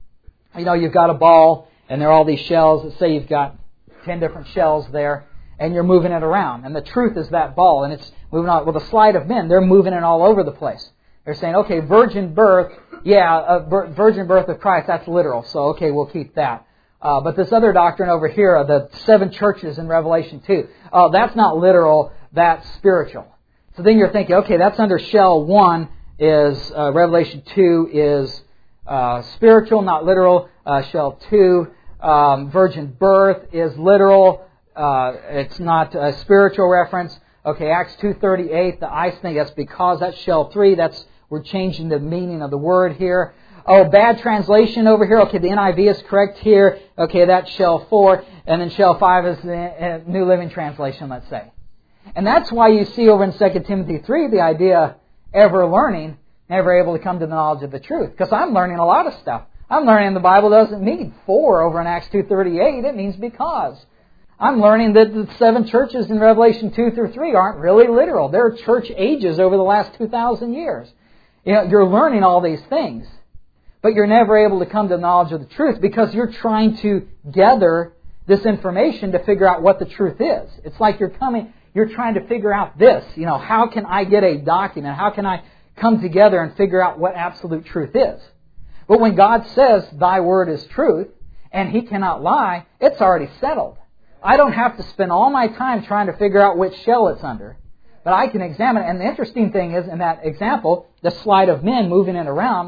Speaker 1: You know, you've got a ball, and there are all these shells. Let's say you've got ten different shells there, and you're moving it around. And the truth is that ball, and it's moving on. With a sleight of men, they're moving it all over the place. They're saying, okay, virgin birth, yeah, uh, virgin birth of Christ, that's literal, so okay, we'll keep that. Uh, but this other doctrine over here, the seven churches in Revelation two, uh, that's not literal, that's spiritual. So then you're thinking, okay, that's under shell one, is uh, Revelation two is uh, spiritual, not literal. Uh, shell two, um, virgin birth is literal, uh, it's not a spiritual reference. Okay, Acts two thirty-eight, the ice thing, that's because, that's shell three, that's, we're changing the meaning of the word here. Oh, bad translation over here. Okay, the N I V is correct here. Okay, that's shell four. And then shell five is the New Living Translation, let's say. And that's why you see over in Second Timothy three the idea ever learning, never able to come to the knowledge of the truth. Because I'm learning a lot of stuff. I'm learning the Bible doesn't mean for over in Acts two thirty-eight. It means because. I'm learning that the seven churches in Revelation two through three aren't really literal. They're church ages over the last two thousand years. You know, you're learning all these things. But you're never able to come to the knowledge of the truth because you're trying to gather this information to figure out what the truth is. It's like you're coming, you're trying to figure out this. You know, how can I get a document? How can I come together and figure out what absolute truth is? But when God says, thy word is truth, and He cannot lie, it's already settled. I don't have to spend all my time trying to figure out which shell it's under. But I can examine it. And the interesting thing is, in that example, the sleight of men moving it around,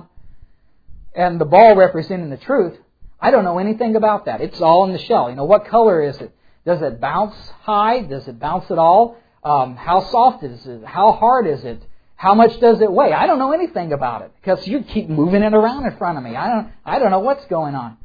Speaker 1: and the ball representing the truth, I don't know anything about that. It's all in the shell. You know, what color is it? Does it bounce high? Does it bounce at all? Um, how soft is it? How hard is it? How much does it weigh? I don't know anything about it because you keep moving it around in front of me. I don't, I don't know what's going on.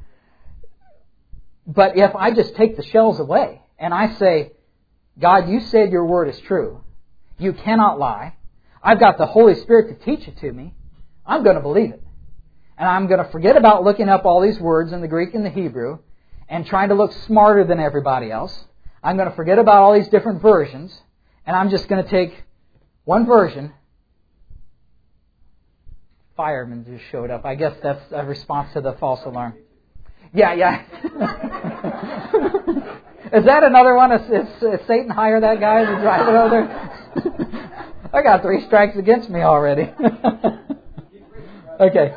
Speaker 1: But if I just take the shells away and I say, God, you said your word is true. You cannot lie. I've got the Holy Spirit to teach it to me. I'm going to believe it. and I'm going to forget about looking up all these words in the Greek and the Hebrew and trying to look smarter than everybody else. I'm going to forget about all these different versions, and I'm just going to take one version. Fireman just showed up. I guess that's a response to the false alarm. Yeah, yeah. Is that another one? Is, is, is Satan hire that guy to drive it over there? I got three strikes against me already. Okay.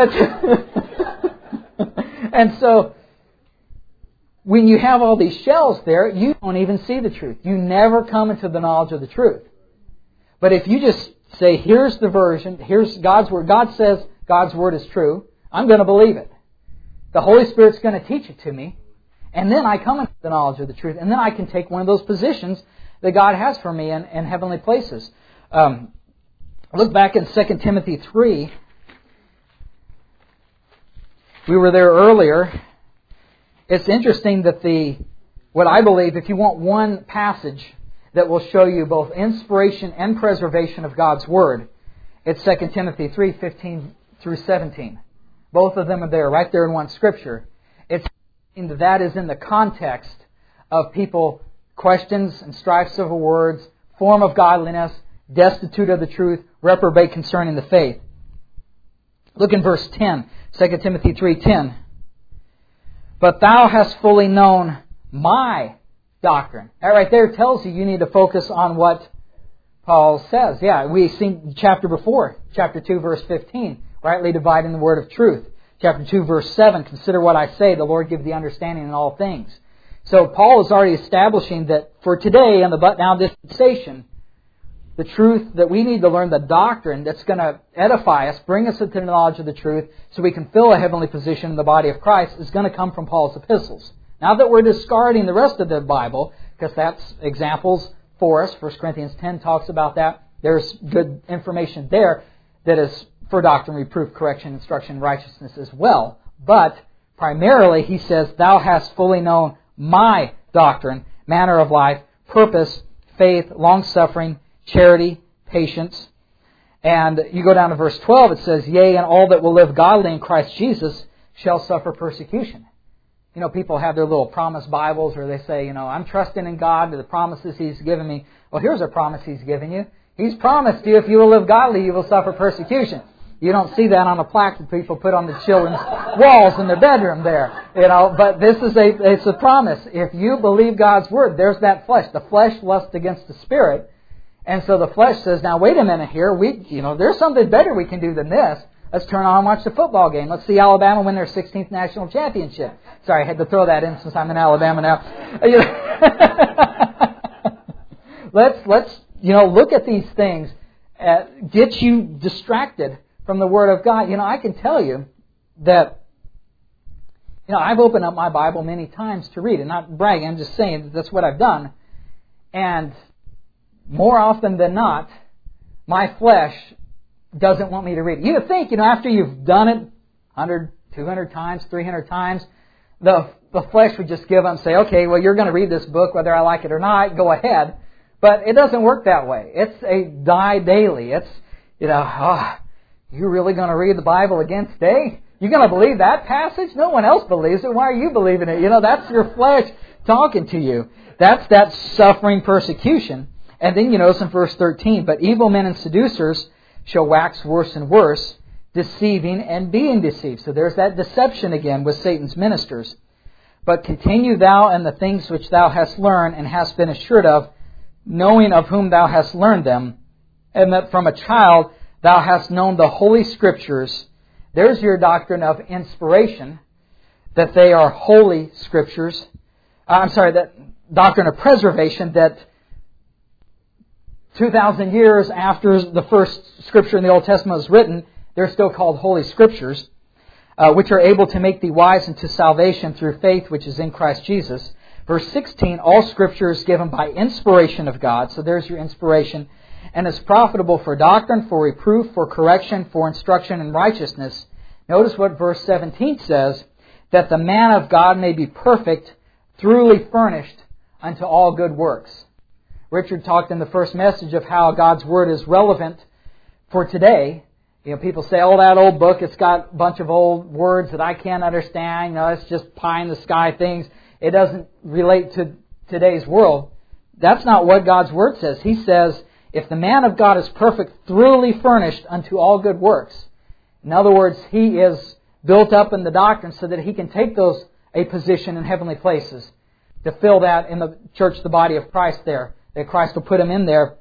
Speaker 1: And so, when you have all these shells there, you don't even see the truth. You never come into the knowledge of the truth. But if you just say, here's the version, here's God's Word. God says God's Word is true. I'm going to believe it. The Holy Spirit's going to teach it to me. And then I come into the knowledge of the truth. And then I can take one of those positions that God has for me in, in heavenly places. Um, look back in Second Timothy three. We were there earlier. It's interesting that the, what I believe, if you want one passage that will show you both inspiration and preservation of God's Word, it's Second Timothy three, fifteen through seventeen. Both of them are there, right there in one Scripture. It's that that is in the context of people, questions and strifes over words, form of godliness, destitute of the truth, reprobate concerning the faith. Look in verse ten, Second Timothy three ten. But thou hast fully known my doctrine. That right there tells you you need to focus on what Paul says. Yeah, we've seen chapter before, chapter two, verse fifteen, rightly dividing the word of truth. Chapter two, verse seven, consider what I say, the Lord give thee understanding in all things. So Paul is already establishing that for today in the but now dispensation, the truth that we need to learn, the doctrine that's going to edify us, bring us into the knowledge of the truth, so we can fill a heavenly position in the body of Christ, is going to come from Paul's epistles. Now that we're discarding the rest of the Bible, because that's examples for us, First Corinthians ten talks about that. There's good information there that is for doctrine, reproof, correction, instruction, righteousness as well. But primarily he says, thou hast fully known my doctrine, manner of life, purpose, faith, long-suffering, charity, patience. And you go down to verse twelve, it says, yea, and all that will live godly in Christ Jesus shall suffer persecution. You know, people have their little promise Bibles where they say, you know, I'm trusting in God, the promises He's given me. Well, here's a promise He's given you. He's promised you if you will live godly, you will suffer persecution. You don't see that on a plaque that people put on the children's walls in their bedroom there. You know, but this is a, it's a promise. If you believe God's Word, there's that flesh. The flesh lusts against the Spirit. And so the flesh says, now wait a minute here. We, you know, there's something better we can do than this. Let's turn on and watch the football game. Let's see Alabama win their sixteenth national championship. Sorry, I had to throw that in since I'm in Alabama now. let's, let's, you know, look at these things. Uh, get you distracted from the Word of God. You know, I can tell you that, you know, I've opened up my Bible many times to read it. Not bragging, I'm just saying that that's what I've done. And more often than not, my flesh doesn't want me to read it. You think, you know, after you've done it one hundred, two hundred times, three hundred times, the, the flesh would just give up and say, okay, well, you're going to read this book whether I like it or not, go ahead. But it doesn't work that way. It's a die daily. It's, you know, oh, you're really going to read the Bible again today? You're going to believe that passage? No one else believes it. Why are you believing it? You know, that's your flesh talking to you. That's that suffering persecution. And then you notice in verse thirteen, but evil men and seducers shall wax worse and worse, deceiving and being deceived. So there's that deception again with Satan's ministers. But continue thou in the things which thou hast learned and hast been assured of, knowing of whom thou hast learned them, and that from a child thou hast known the Holy Scriptures. There's your doctrine of inspiration, that they are holy Scriptures. Uh, I'm sorry, that doctrine of preservation, that two thousand years after the first Scripture in the Old Testament was written, they're still called Holy Scriptures, uh, which are able to make thee wise unto salvation through faith which is in Christ Jesus. Verse sixteen, all Scripture is given by inspiration of God. So there's your inspiration. And is profitable for doctrine, for reproof, for correction, for instruction in righteousness. Notice what verse seventeen says, that the man of God may be perfect, thoroughly furnished unto all good works. Richard talked in the first message of how God's Word is relevant for today. You know, people say, oh, that old book, it's got a bunch of old words that I can't understand. You know, it's just pie in the sky things. It doesn't relate to today's world. That's not what God's Word says. He says, if the man of God is perfect, thoroughly furnished unto all good works. In other words, he is built up in the doctrine so that he can take those a position in heavenly places, to fill that in the church, the body of Christ there, that Christ will put him in there.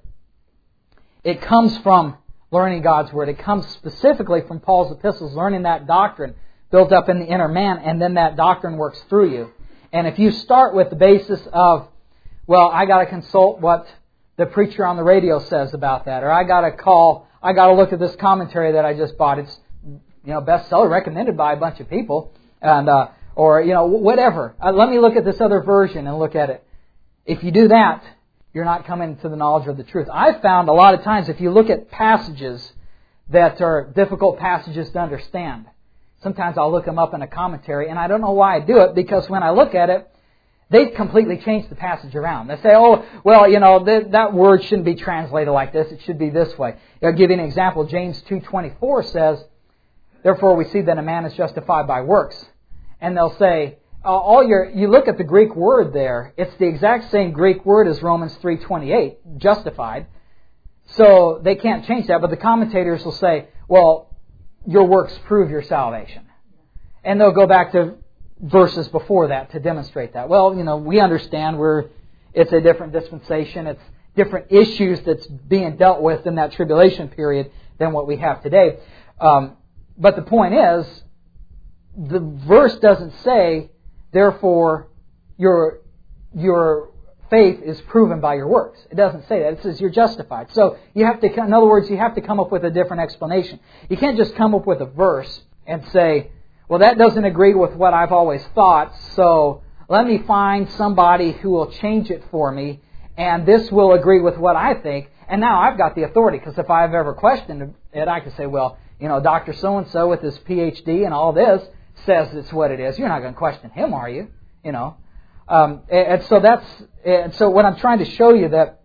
Speaker 1: It comes from learning God's Word. It comes specifically from Paul's epistles, learning that doctrine built up in the inner man, and then that doctrine works through you. And if you start with the basis of, well, I got to consult what the preacher on the radio says about that, or I got to call, I got to look at this commentary that I just bought. It's, you know, bestseller, recommended by a bunch of people, and uh, or you know, whatever. Uh, let me look at this other version and look at it. If you do that, you're not coming to the knowledge of the truth. I've found a lot of times if you look at passages that are difficult passages to understand, sometimes I'll look them up in a commentary, and I don't know why I do it, because when I look at it, they've completely changed the passage around. They say, oh, well, you know, th- that word shouldn't be translated like this. It should be this way. I'll give you an example. James two twenty-four says, therefore we see that a man is justified by works. And they'll say, uh, all your, you look at the Greek word there, it's the exact same Greek word as Romans three twenty-eight, justified. So they can't change that, but the commentators will say, well, your works prove your salvation. And they'll go back to verses before that to demonstrate that. Well, you know, we understand we're, it's a different dispensation. It's different issues that's being dealt with in that tribulation period than what we have today. Um, but the point is, the verse doesn't say, therefore, your your faith is proven by your works. It doesn't say that. It says you're justified. So you have to, in other words, you have to come up with a different explanation. You can't just come up with a verse and say, well, that doesn't agree with what I've always thought, so let me find somebody who will change it for me, and this will agree with what I think, and now I've got the authority, because if I've ever questioned it, I can say, well, you know, Doctor So-and-so with his P H D and all this says it's what it is. You're not going to question him, are you? You know. Um, and so that's, and so what I'm trying to show you that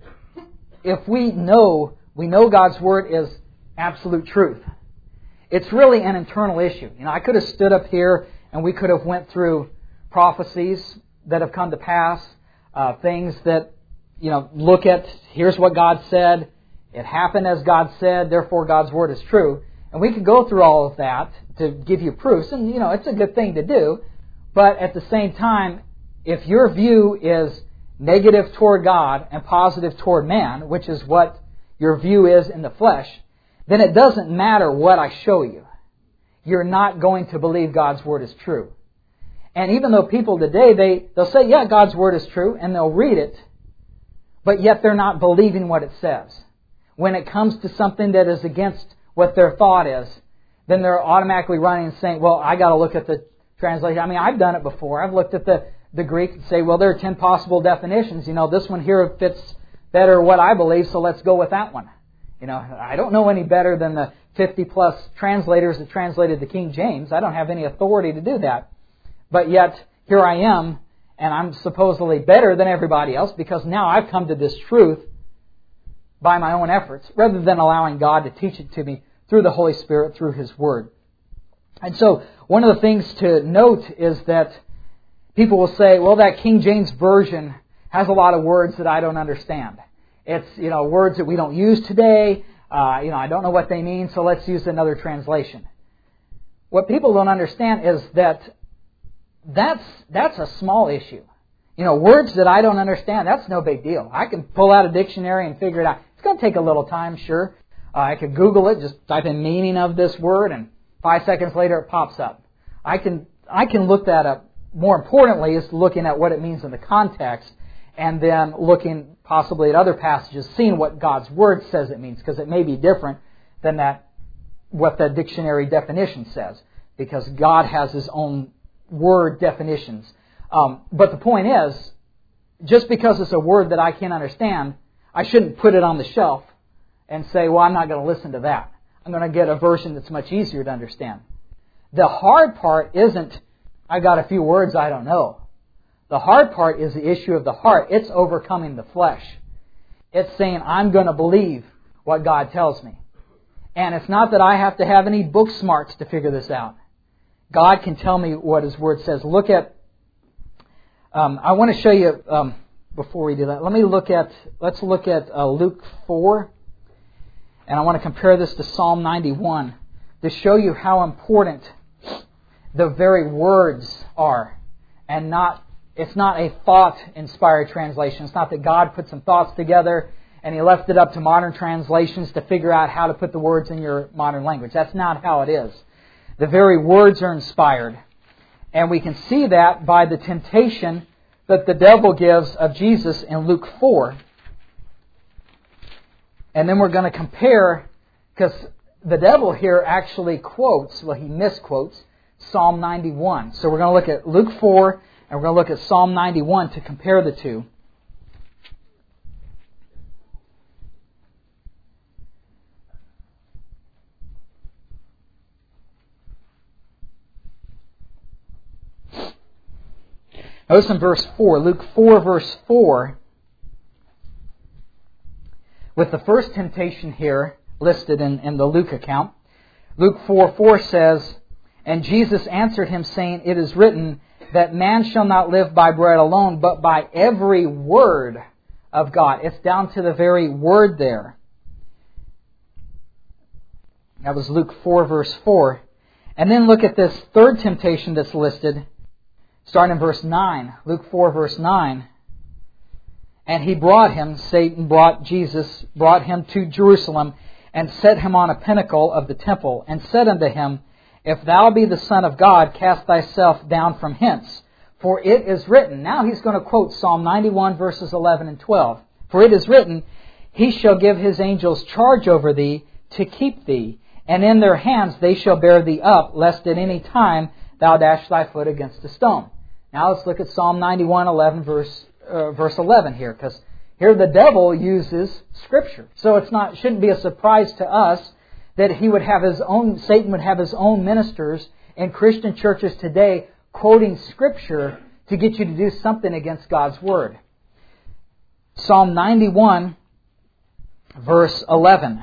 Speaker 1: if we know, we know God's Word is absolute truth. It's really an internal issue. You know, I could have stood up here and we could have went through prophecies that have come to pass, uh, things that, you know, look at, here's what God said, it happened as God said, therefore God's Word is true. And we could go through all of that to give you proofs, and, you know, it's a good thing to do. But at the same time, if your view is negative toward God and positive toward man, which is what your view is in the flesh, then it doesn't matter what I show you. You're not going to believe God's Word is true. And even though people today, they, they'll say, yeah, God's Word is true, and they'll read it, but yet they're not believing what it says. When it comes to something that is against what their thought is, then they're automatically running and saying, well, I got to look at the translation. I mean, I've done it before. I've looked at the, the Greek and say, well, there are ten possible definitions. You know, this one here fits better what I believe, so let's go with that one. You know, I don't know any better than the fifty plus translators that translated the King James. I don't have any authority to do that. But yet, here I am, and I'm supposedly better than everybody else because now I've come to this truth by my own efforts, rather than allowing God to teach it to me through the Holy Spirit, through His Word. And so, one of the things to note is that people will say, well, that King James Version has a lot of words that I don't understand. It's, you know, words that we don't use today. Uh, you know, I don't know what they mean, so let's use another translation. What people don't understand is that that's that's a small issue. You know, words that I don't understand, that's no big deal. I can pull out a dictionary and figure it out. It's going to take a little time, sure. Uh, I could Google it, just type in meaning of this word, and five seconds later it pops up. I can I can look that up. More importantly, is looking at what it means in the context, and then looking possibly at other passages, seeing what God's Word says it means, because it may be different than that what the dictionary definition says, because God has His own word definitions. Um, but the point is, just because it's a word that I can't understand, I shouldn't put it on the shelf and say, well, I'm not going to listen to that. I'm going to get a version that's much easier to understand. The hard part isn't, I got a few words I don't know. The hard part is the issue of the heart. It's overcoming the flesh. It's saying, I'm going to believe what God tells me. And it's not that I have to have any book smarts to figure this out. God can tell me what His Word says. Look at, um, I want to show you, um, before we do that, let me look at, let's look at uh, Luke four. And I want to compare this to Psalm ninety-one to show you how important the very words are. And not, it's not a thought-inspired translation. It's not that God put some thoughts together and He left it up to modern translations to figure out how to put the words in your modern language. That's not how it is. The very words are inspired. And we can see that by the temptation that the devil gives of Jesus in Luke four. And then we're going to compare, because the devil here actually quotes, well, he misquotes Psalm ninety-one. So we're going to look at Luke four and we're going to look at Psalm ninety-one to compare the two. Notice in verse four, Luke four verse four, with the first temptation here listed in, in the Luke account, Luke four four says, "And Jesus answered him, saying, It is written, that man shall not live by bread alone, but by every word of God." It's down to the very word there. That was Luke four verse four. And then look at this third temptation that's listed, starting in verse nine. Luke four verse nine. "And he brought him," Satan brought Jesus, brought him to Jerusalem, and set him on a pinnacle of the temple, and said unto him, If thou be the Son of God, cast thyself down from hence. For it is written." Now he's going to quote Psalm ninety-one verses eleven and twelve. "For it is written, He shall give His angels charge over thee, to keep thee. And in their hands they shall bear thee up, lest at any time thou dash thy foot against a stone." Now let's look at Psalm ninety-one, eleven, verse uh, verse eleven here, because here the devil uses Scripture. So it's not shouldn't be a surprise to us that he would have his own, Satan would have his own ministers in Christian churches today quoting Scripture to get you to do something against God's Word. Psalm ninety-one, verse eleven.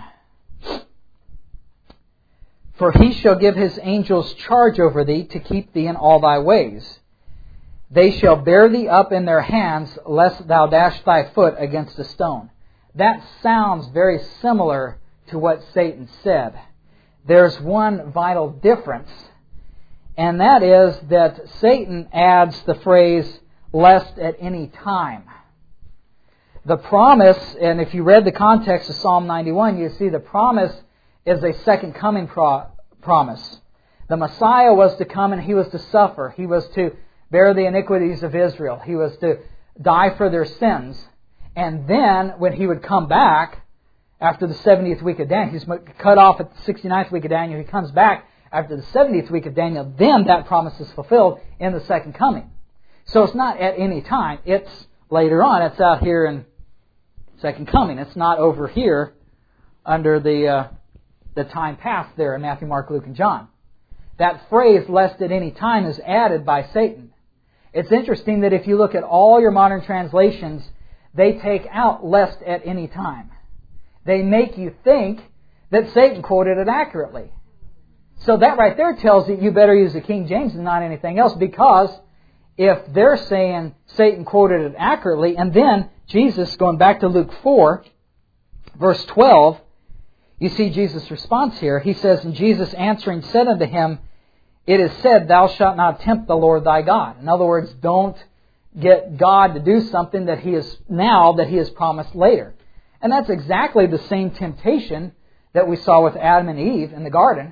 Speaker 1: "For He shall give His angels charge over thee, to keep thee in all thy ways. They shall bear thee up in their hands, lest thou dash thy foot against a stone." That sounds very similar to what Satan said. There's one vital difference, and that is that Satan adds the phrase, "lest at any time." The promise, and if you read the context of Psalm ninety-one, you see the promise is a second coming pro- promise. The Messiah was to come and He was to suffer. He was to bear the iniquities of Israel. He was to die for their sins. And then, when He would come back, after the seventieth week of Daniel, He's cut off at the sixty-ninth week of Daniel, He comes back after the seventieth week of Daniel, then that promise is fulfilled in the second coming. So it's not at any time, it's later on, it's out here in second coming. It's not over here under the uh, the time past there in Matthew, Mark, Luke, and John. That phrase, "lest at any time," is added by Satan. It's interesting that if you look at all your modern translations, they take out "lest at any time." They make you think that Satan quoted it accurately. So that right there tells you you better use the King James and not anything else, because if they're saying Satan quoted it accurately, and then Jesus, going back to Luke four, verse twelve, you see Jesus' response here. He says, "And Jesus answering said unto him, It is said, Thou shalt not tempt the Lord thy God." In other words, don't get God to do something that He is now, that He has promised later. And that's exactly the same temptation that we saw with Adam and Eve in the garden.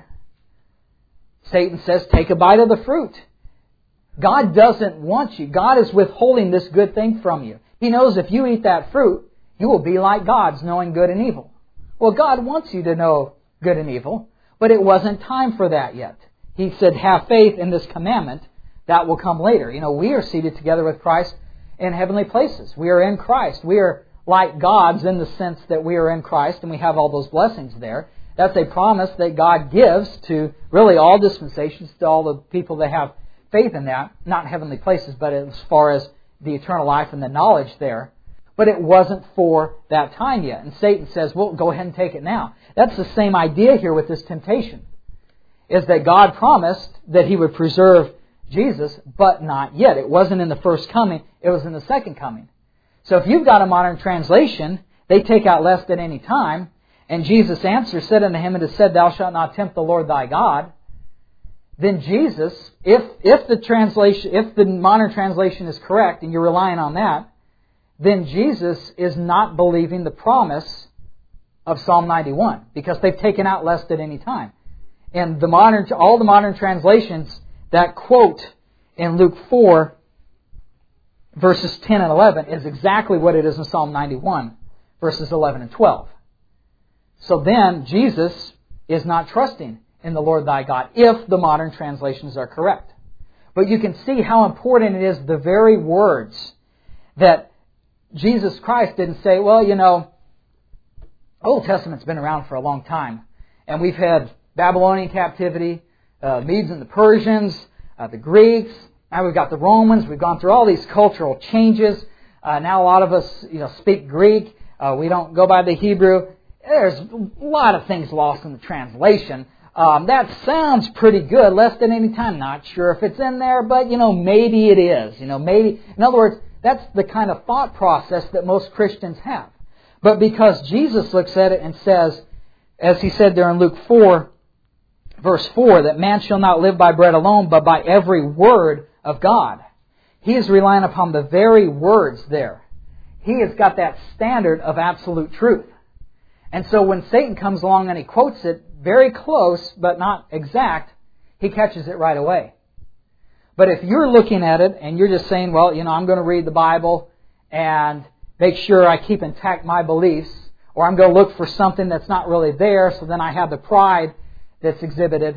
Speaker 1: Satan says, "Take a bite of the fruit." God doesn't want you. God is withholding this good thing from you. He knows if you eat that fruit, you will be like gods, knowing good and evil. Well, God wants you to know good and evil, but it wasn't time for that yet. He said, "Have faith in this commandment." That will come later. You know, we are seated together with Christ in heavenly places. We are in Christ. We are like gods in the sense that we are in Christ and we have all those blessings there. That's a promise that God gives to really all dispensations, to all the people that have faith in that. Not in heavenly places, but as far as the eternal life and the knowledge there. but it wasn't for that time yet. And Satan says, well, go ahead and take it now. That's the same idea here with this temptation, is that God promised that He would preserve Jesus, but not yet. It wasn't in the first coming, it was in the second coming. So if you've got a modern translation, they take out lest at any time, and Jesus answered, said unto him, it is said, thou shalt not tempt the Lord thy God. Then Jesus, if if the translation, if the modern translation is correct, and you're relying on that, then Jesus is not believing the promise of Psalm ninety-one, because they've taken out lest at any time. And the modern, all the modern translations, that quote in Luke four, verses ten and eleven, is exactly what it is in Psalm ninety-one, verses eleven and twelve. So then, Jesus is not trusting in the Lord thy God, if the modern translations are correct. But you can see how important it is, the very words that Jesus Christ didn't say, well, you know, Old Testament's been around for a long time, and we've had Babylonian captivity, uh, Medes and the Persians, uh, the Greeks, now we've got the Romans, we've gone through all these cultural changes. Uh, now a lot of us, you know, speak Greek. Uh, we don't go by the Hebrew. There's a lot of things lost in the translation. Um, that sounds pretty good, less than any time. Not sure if it's in there, but, you know, maybe it is. You know, maybe. In other words, that's the kind of thought process that most Christians have. But because Jesus looks at it and says, as He said there in Luke four, verse four, that man shall not live by bread alone, but by every word of God. He is relying upon the very words there. He has got that standard of absolute truth. And so when Satan comes along and he quotes it very close, but not exact, he catches it right away. But if you're looking at it and you're just saying, well, you know, I'm going to read the Bible and make sure I keep intact my beliefs, or I'm going to look for something that's not really there, so then I have the pride that's exhibited,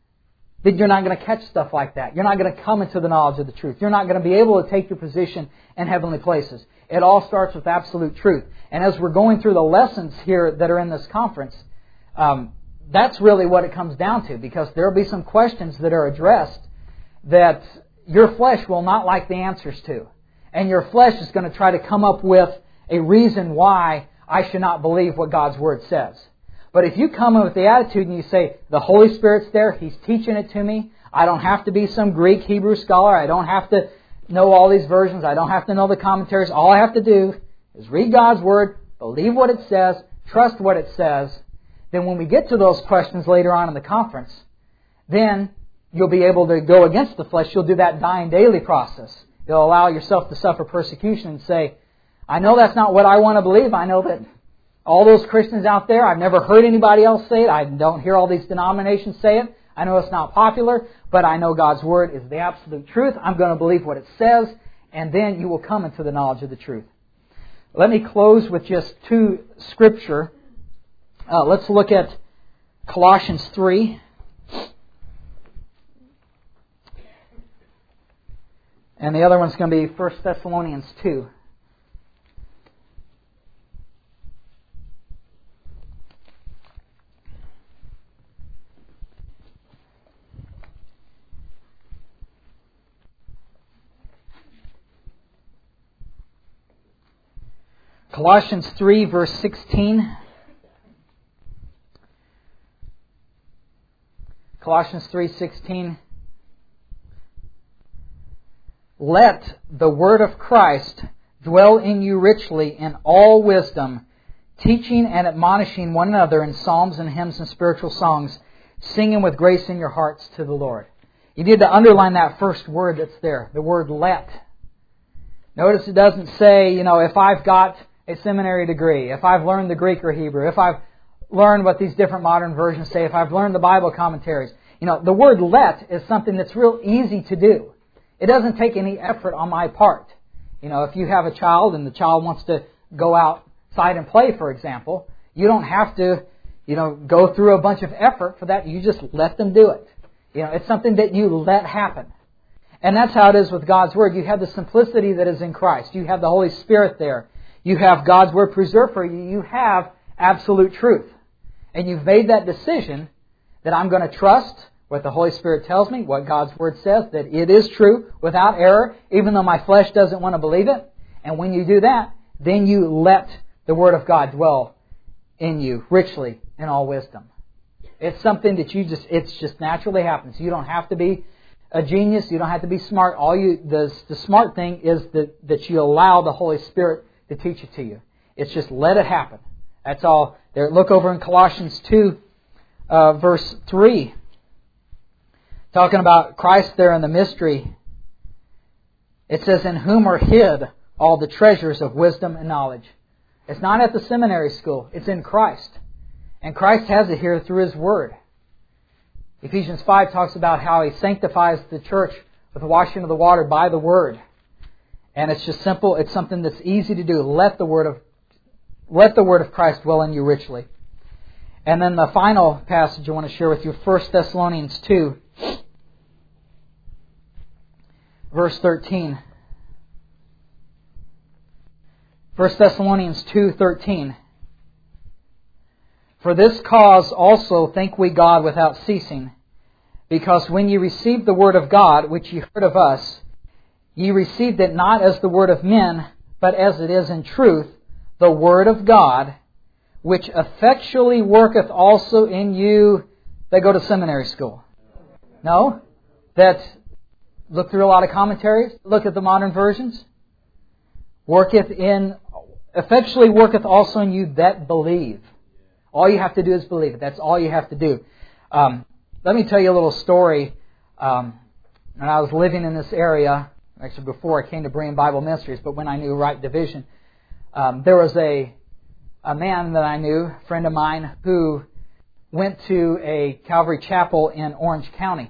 Speaker 1: then you're not going to catch stuff like that. You're not going to come into the knowledge of the truth. You're not going to be able to take your position in heavenly places. It all starts with absolute truth. And as we're going through the lessons here that are in this conference, um, that's really what it comes down to, because there will be some questions that are addressed that your flesh will not like the answers to. And your flesh is going to try to come up with a reason why I should not believe what God's Word says. But if you come in with the attitude and you say, the Holy Spirit's there, He's teaching it to me, I don't have to be some Greek, Hebrew scholar, I don't have to know all these versions, I don't have to know the commentaries, all I have to do is read God's Word, believe what it says, trust what it says, then when we get to those questions later on in the conference, then you'll be able to go against the flesh. You'll do that dying daily process. You'll allow yourself to suffer persecution and say, I know that's not what I want to believe. I know that all those Christians out there, I've never heard anybody else say it. I don't hear all these denominations say it. I know it's not popular, but I know God's Word is the absolute truth. I'm going to believe what it says, and then you will come into the knowledge of the truth. Let me close with just two scripture. Uh, let's look at Colossians three. And the other one's going to be First Thessalonians two. Colossians three, verse sixteen. Colossians three sixteen. Let the word of Christ dwell in you richly in all wisdom, teaching and admonishing one another in psalms and hymns and spiritual songs, singing with grace in your hearts to the Lord. You need to underline that first word that's there, the word let. Notice it doesn't say, you know, if I've got a seminary degree, if I've learned the Greek or Hebrew, if I've learned what these different modern versions say, if I've learned the Bible commentaries. You know, the word let is something that's real easy to do. It doesn't take any effort on my part. You know, if you have a child and the child wants to go outside and play, for example, you don't have to, you know, go through a bunch of effort for that. You just let them do it. You know, it's something that you let happen. And that's how it is with God's Word. You have the simplicity that is in Christ. You have the Holy Spirit there. You have God's Word preserved for you. You have absolute truth. And you've made that decision that I'm going to trust what the Holy Spirit tells me, what God's Word says, that it is true without error, even though my flesh doesn't want to believe it. And when you do that, then you let the Word of God dwell in you richly in all wisdom. It's something that you just, it's just naturally happens. You don't have to be a genius. You don't have to be smart. All you, the, the smart thing is that, that you allow the Holy Spirit to teach it to you. It's just let it happen. That's all. There, look over in Colossians two, uh, verse three. Talking about Christ there in the mystery. It says, in whom are hid all the treasures of wisdom and knowledge. It's not at the seminary school. It's in Christ. And Christ has it here through His Word. Ephesians five talks about how He sanctifies the church with the washing of the water by the Word. And it's just simple. It's something that's easy to do. Let the Word of let the Word of Christ dwell in you richly. And then the final passage I want to share with you, First Thessalonians two, verse thirteen. First Thessalonians two thirteen. For this cause also thank we God without ceasing, because when ye received the word of God, which ye heard of us, ye received it not as the word of men, but as it is in truth, the word of God, which effectually worketh also in you that go to seminary school. No? That look through a lot of commentaries, look at the modern versions. Worketh in, effectually worketh also in you that believe. All you have to do is believe it. That's all you have to do. Um, let me tell you a little story. Um, when I was living in this area, actually before I came to Berean Bible Ministries, but when I knew Right Division, um, there was a a man that I knew, a friend of mine, who went to a Calvary Chapel in Orange County.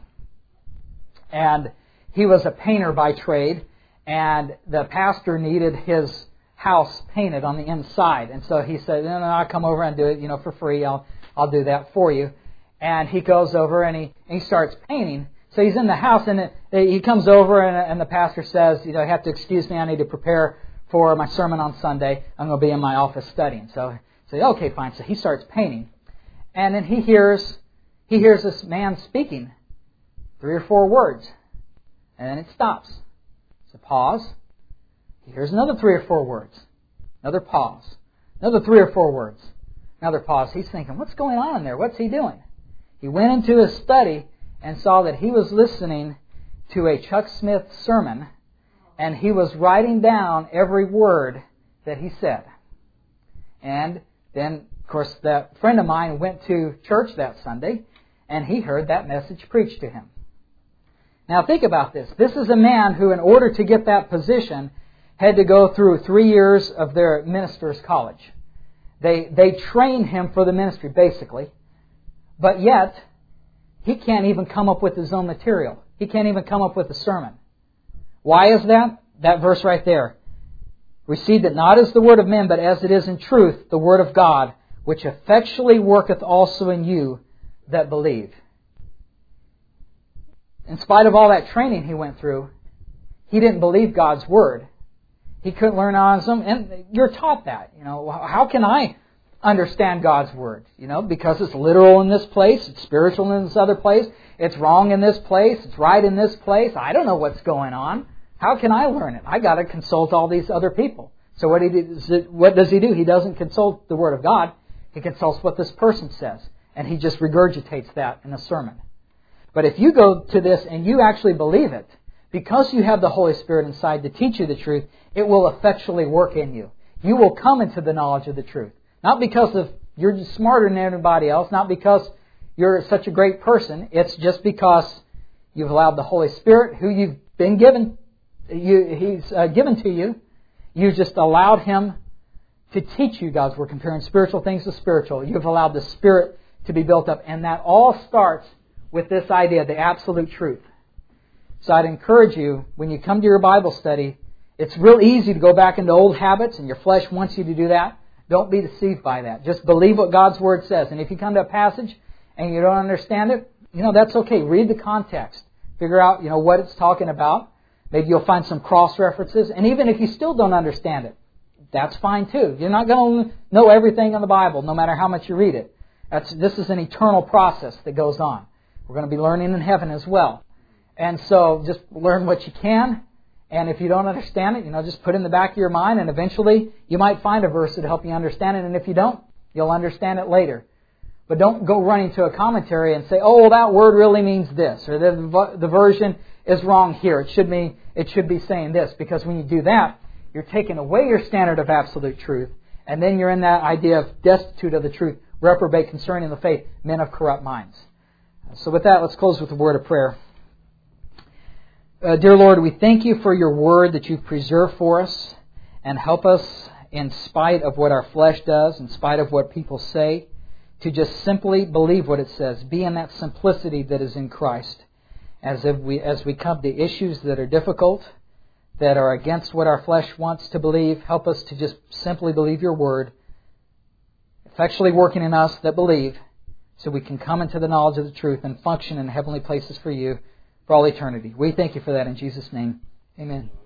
Speaker 1: And he was a painter by trade, and the pastor needed his house painted on the inside. And so he said, no, no, I'll come over and do it, you know, for free. I'll I'll do that for you. And he goes over and he, and he starts painting. So he's in the house, and it, he comes over, and, and the pastor says, you know, you have to excuse me, I need to prepare for my sermon on Sunday. I'm going to be in my office studying. So I say, okay, fine. So he starts painting. And then he hears he hears this man speaking three or four words. And then it stops. It's a pause. He hears another three or four words. Another pause. Another three or four words. Another pause. He's thinking, what's going on in there? What's he doing? He went into his study and saw that he was listening to a Chuck Smith sermon, and he was writing down every word that he said. And then, of course, that friend of mine went to church that Sunday, and he heard that message preached to him. Now think about this. This is a man who, in order to get that position, had to go through three years of their minister's college. They they trained him for the ministry, basically. But yet, he can't even come up with his own material. He can't even come up with a sermon. Why is that? That verse right there. Received it not as the word of men, but as it is in truth, the word of God, which effectually worketh also in you that believe. In spite of all that training he went through, he didn't believe God's word. He couldn't learn on his own. And you're taught that. You know, how can I understand God's word? You know, because it's literal in this place, it's spiritual in this other place, it's wrong in this place, it's right in this place. I don't know what's going on. How can I learn it? I got to consult all these other people. So what, he does, what does he do? He doesn't consult the Word of God. He consults what this person says. And he just regurgitates that in a sermon. But if you go to this and you actually believe it, because you have the Holy Spirit inside to teach you the truth, it will effectually work in you. You will come into the knowledge of the truth. Not because of you're just smarter than everybody else, not because you're such a great person. It's just because you've allowed the Holy Spirit, who you've been given, you, He's uh, given to you, you just allowed Him to teach you God's Word, comparing spiritual things to spiritual. You've allowed the Spirit to be built up. And that all starts with this idea, the absolute truth. So I'd encourage you, when you come to your Bible study, it's real easy to go back into old habits, and your flesh wants you to do that. Don't be deceived by that. Just believe what God's Word says. And if you come to a passage and you don't understand it, you know, that's okay. Read the context. Figure out, you know, what it's talking about. Maybe you'll find some cross-references. And even if you still don't understand it, that's fine too. You're not going to know everything in the Bible, no matter how much you read it. That's, this is an eternal process that goes on. We're going to be learning in heaven as well. And so just learn what you can And if you don't understand it, you know, just put it in the back of your mind, and eventually you might find a verse that will help you understand it. And if you don't, you'll understand it later. But don't go running to a commentary and say, oh, that word really means this, or the, the version is wrong here. It should be, it should be saying this. Because when you do that, you're taking away your standard of absolute truth. And then you're in that idea of destitute of the truth, reprobate concerning the faith, men of corrupt minds. So with that, let's close with a word of prayer. Uh, dear Lord, we thank you for your word that you've preserved for us, and help us, in spite of what our flesh does, in spite of what people say, to just simply believe what it says. Be in that simplicity that is in Christ. As if we, as we come to issues that are difficult, that are against what our flesh wants to believe, help us to just simply believe your word, effectually working in us that believe, so we can come into the knowledge of the truth and function in heavenly places for you for all eternity. We thank you for that in Jesus' name. Amen.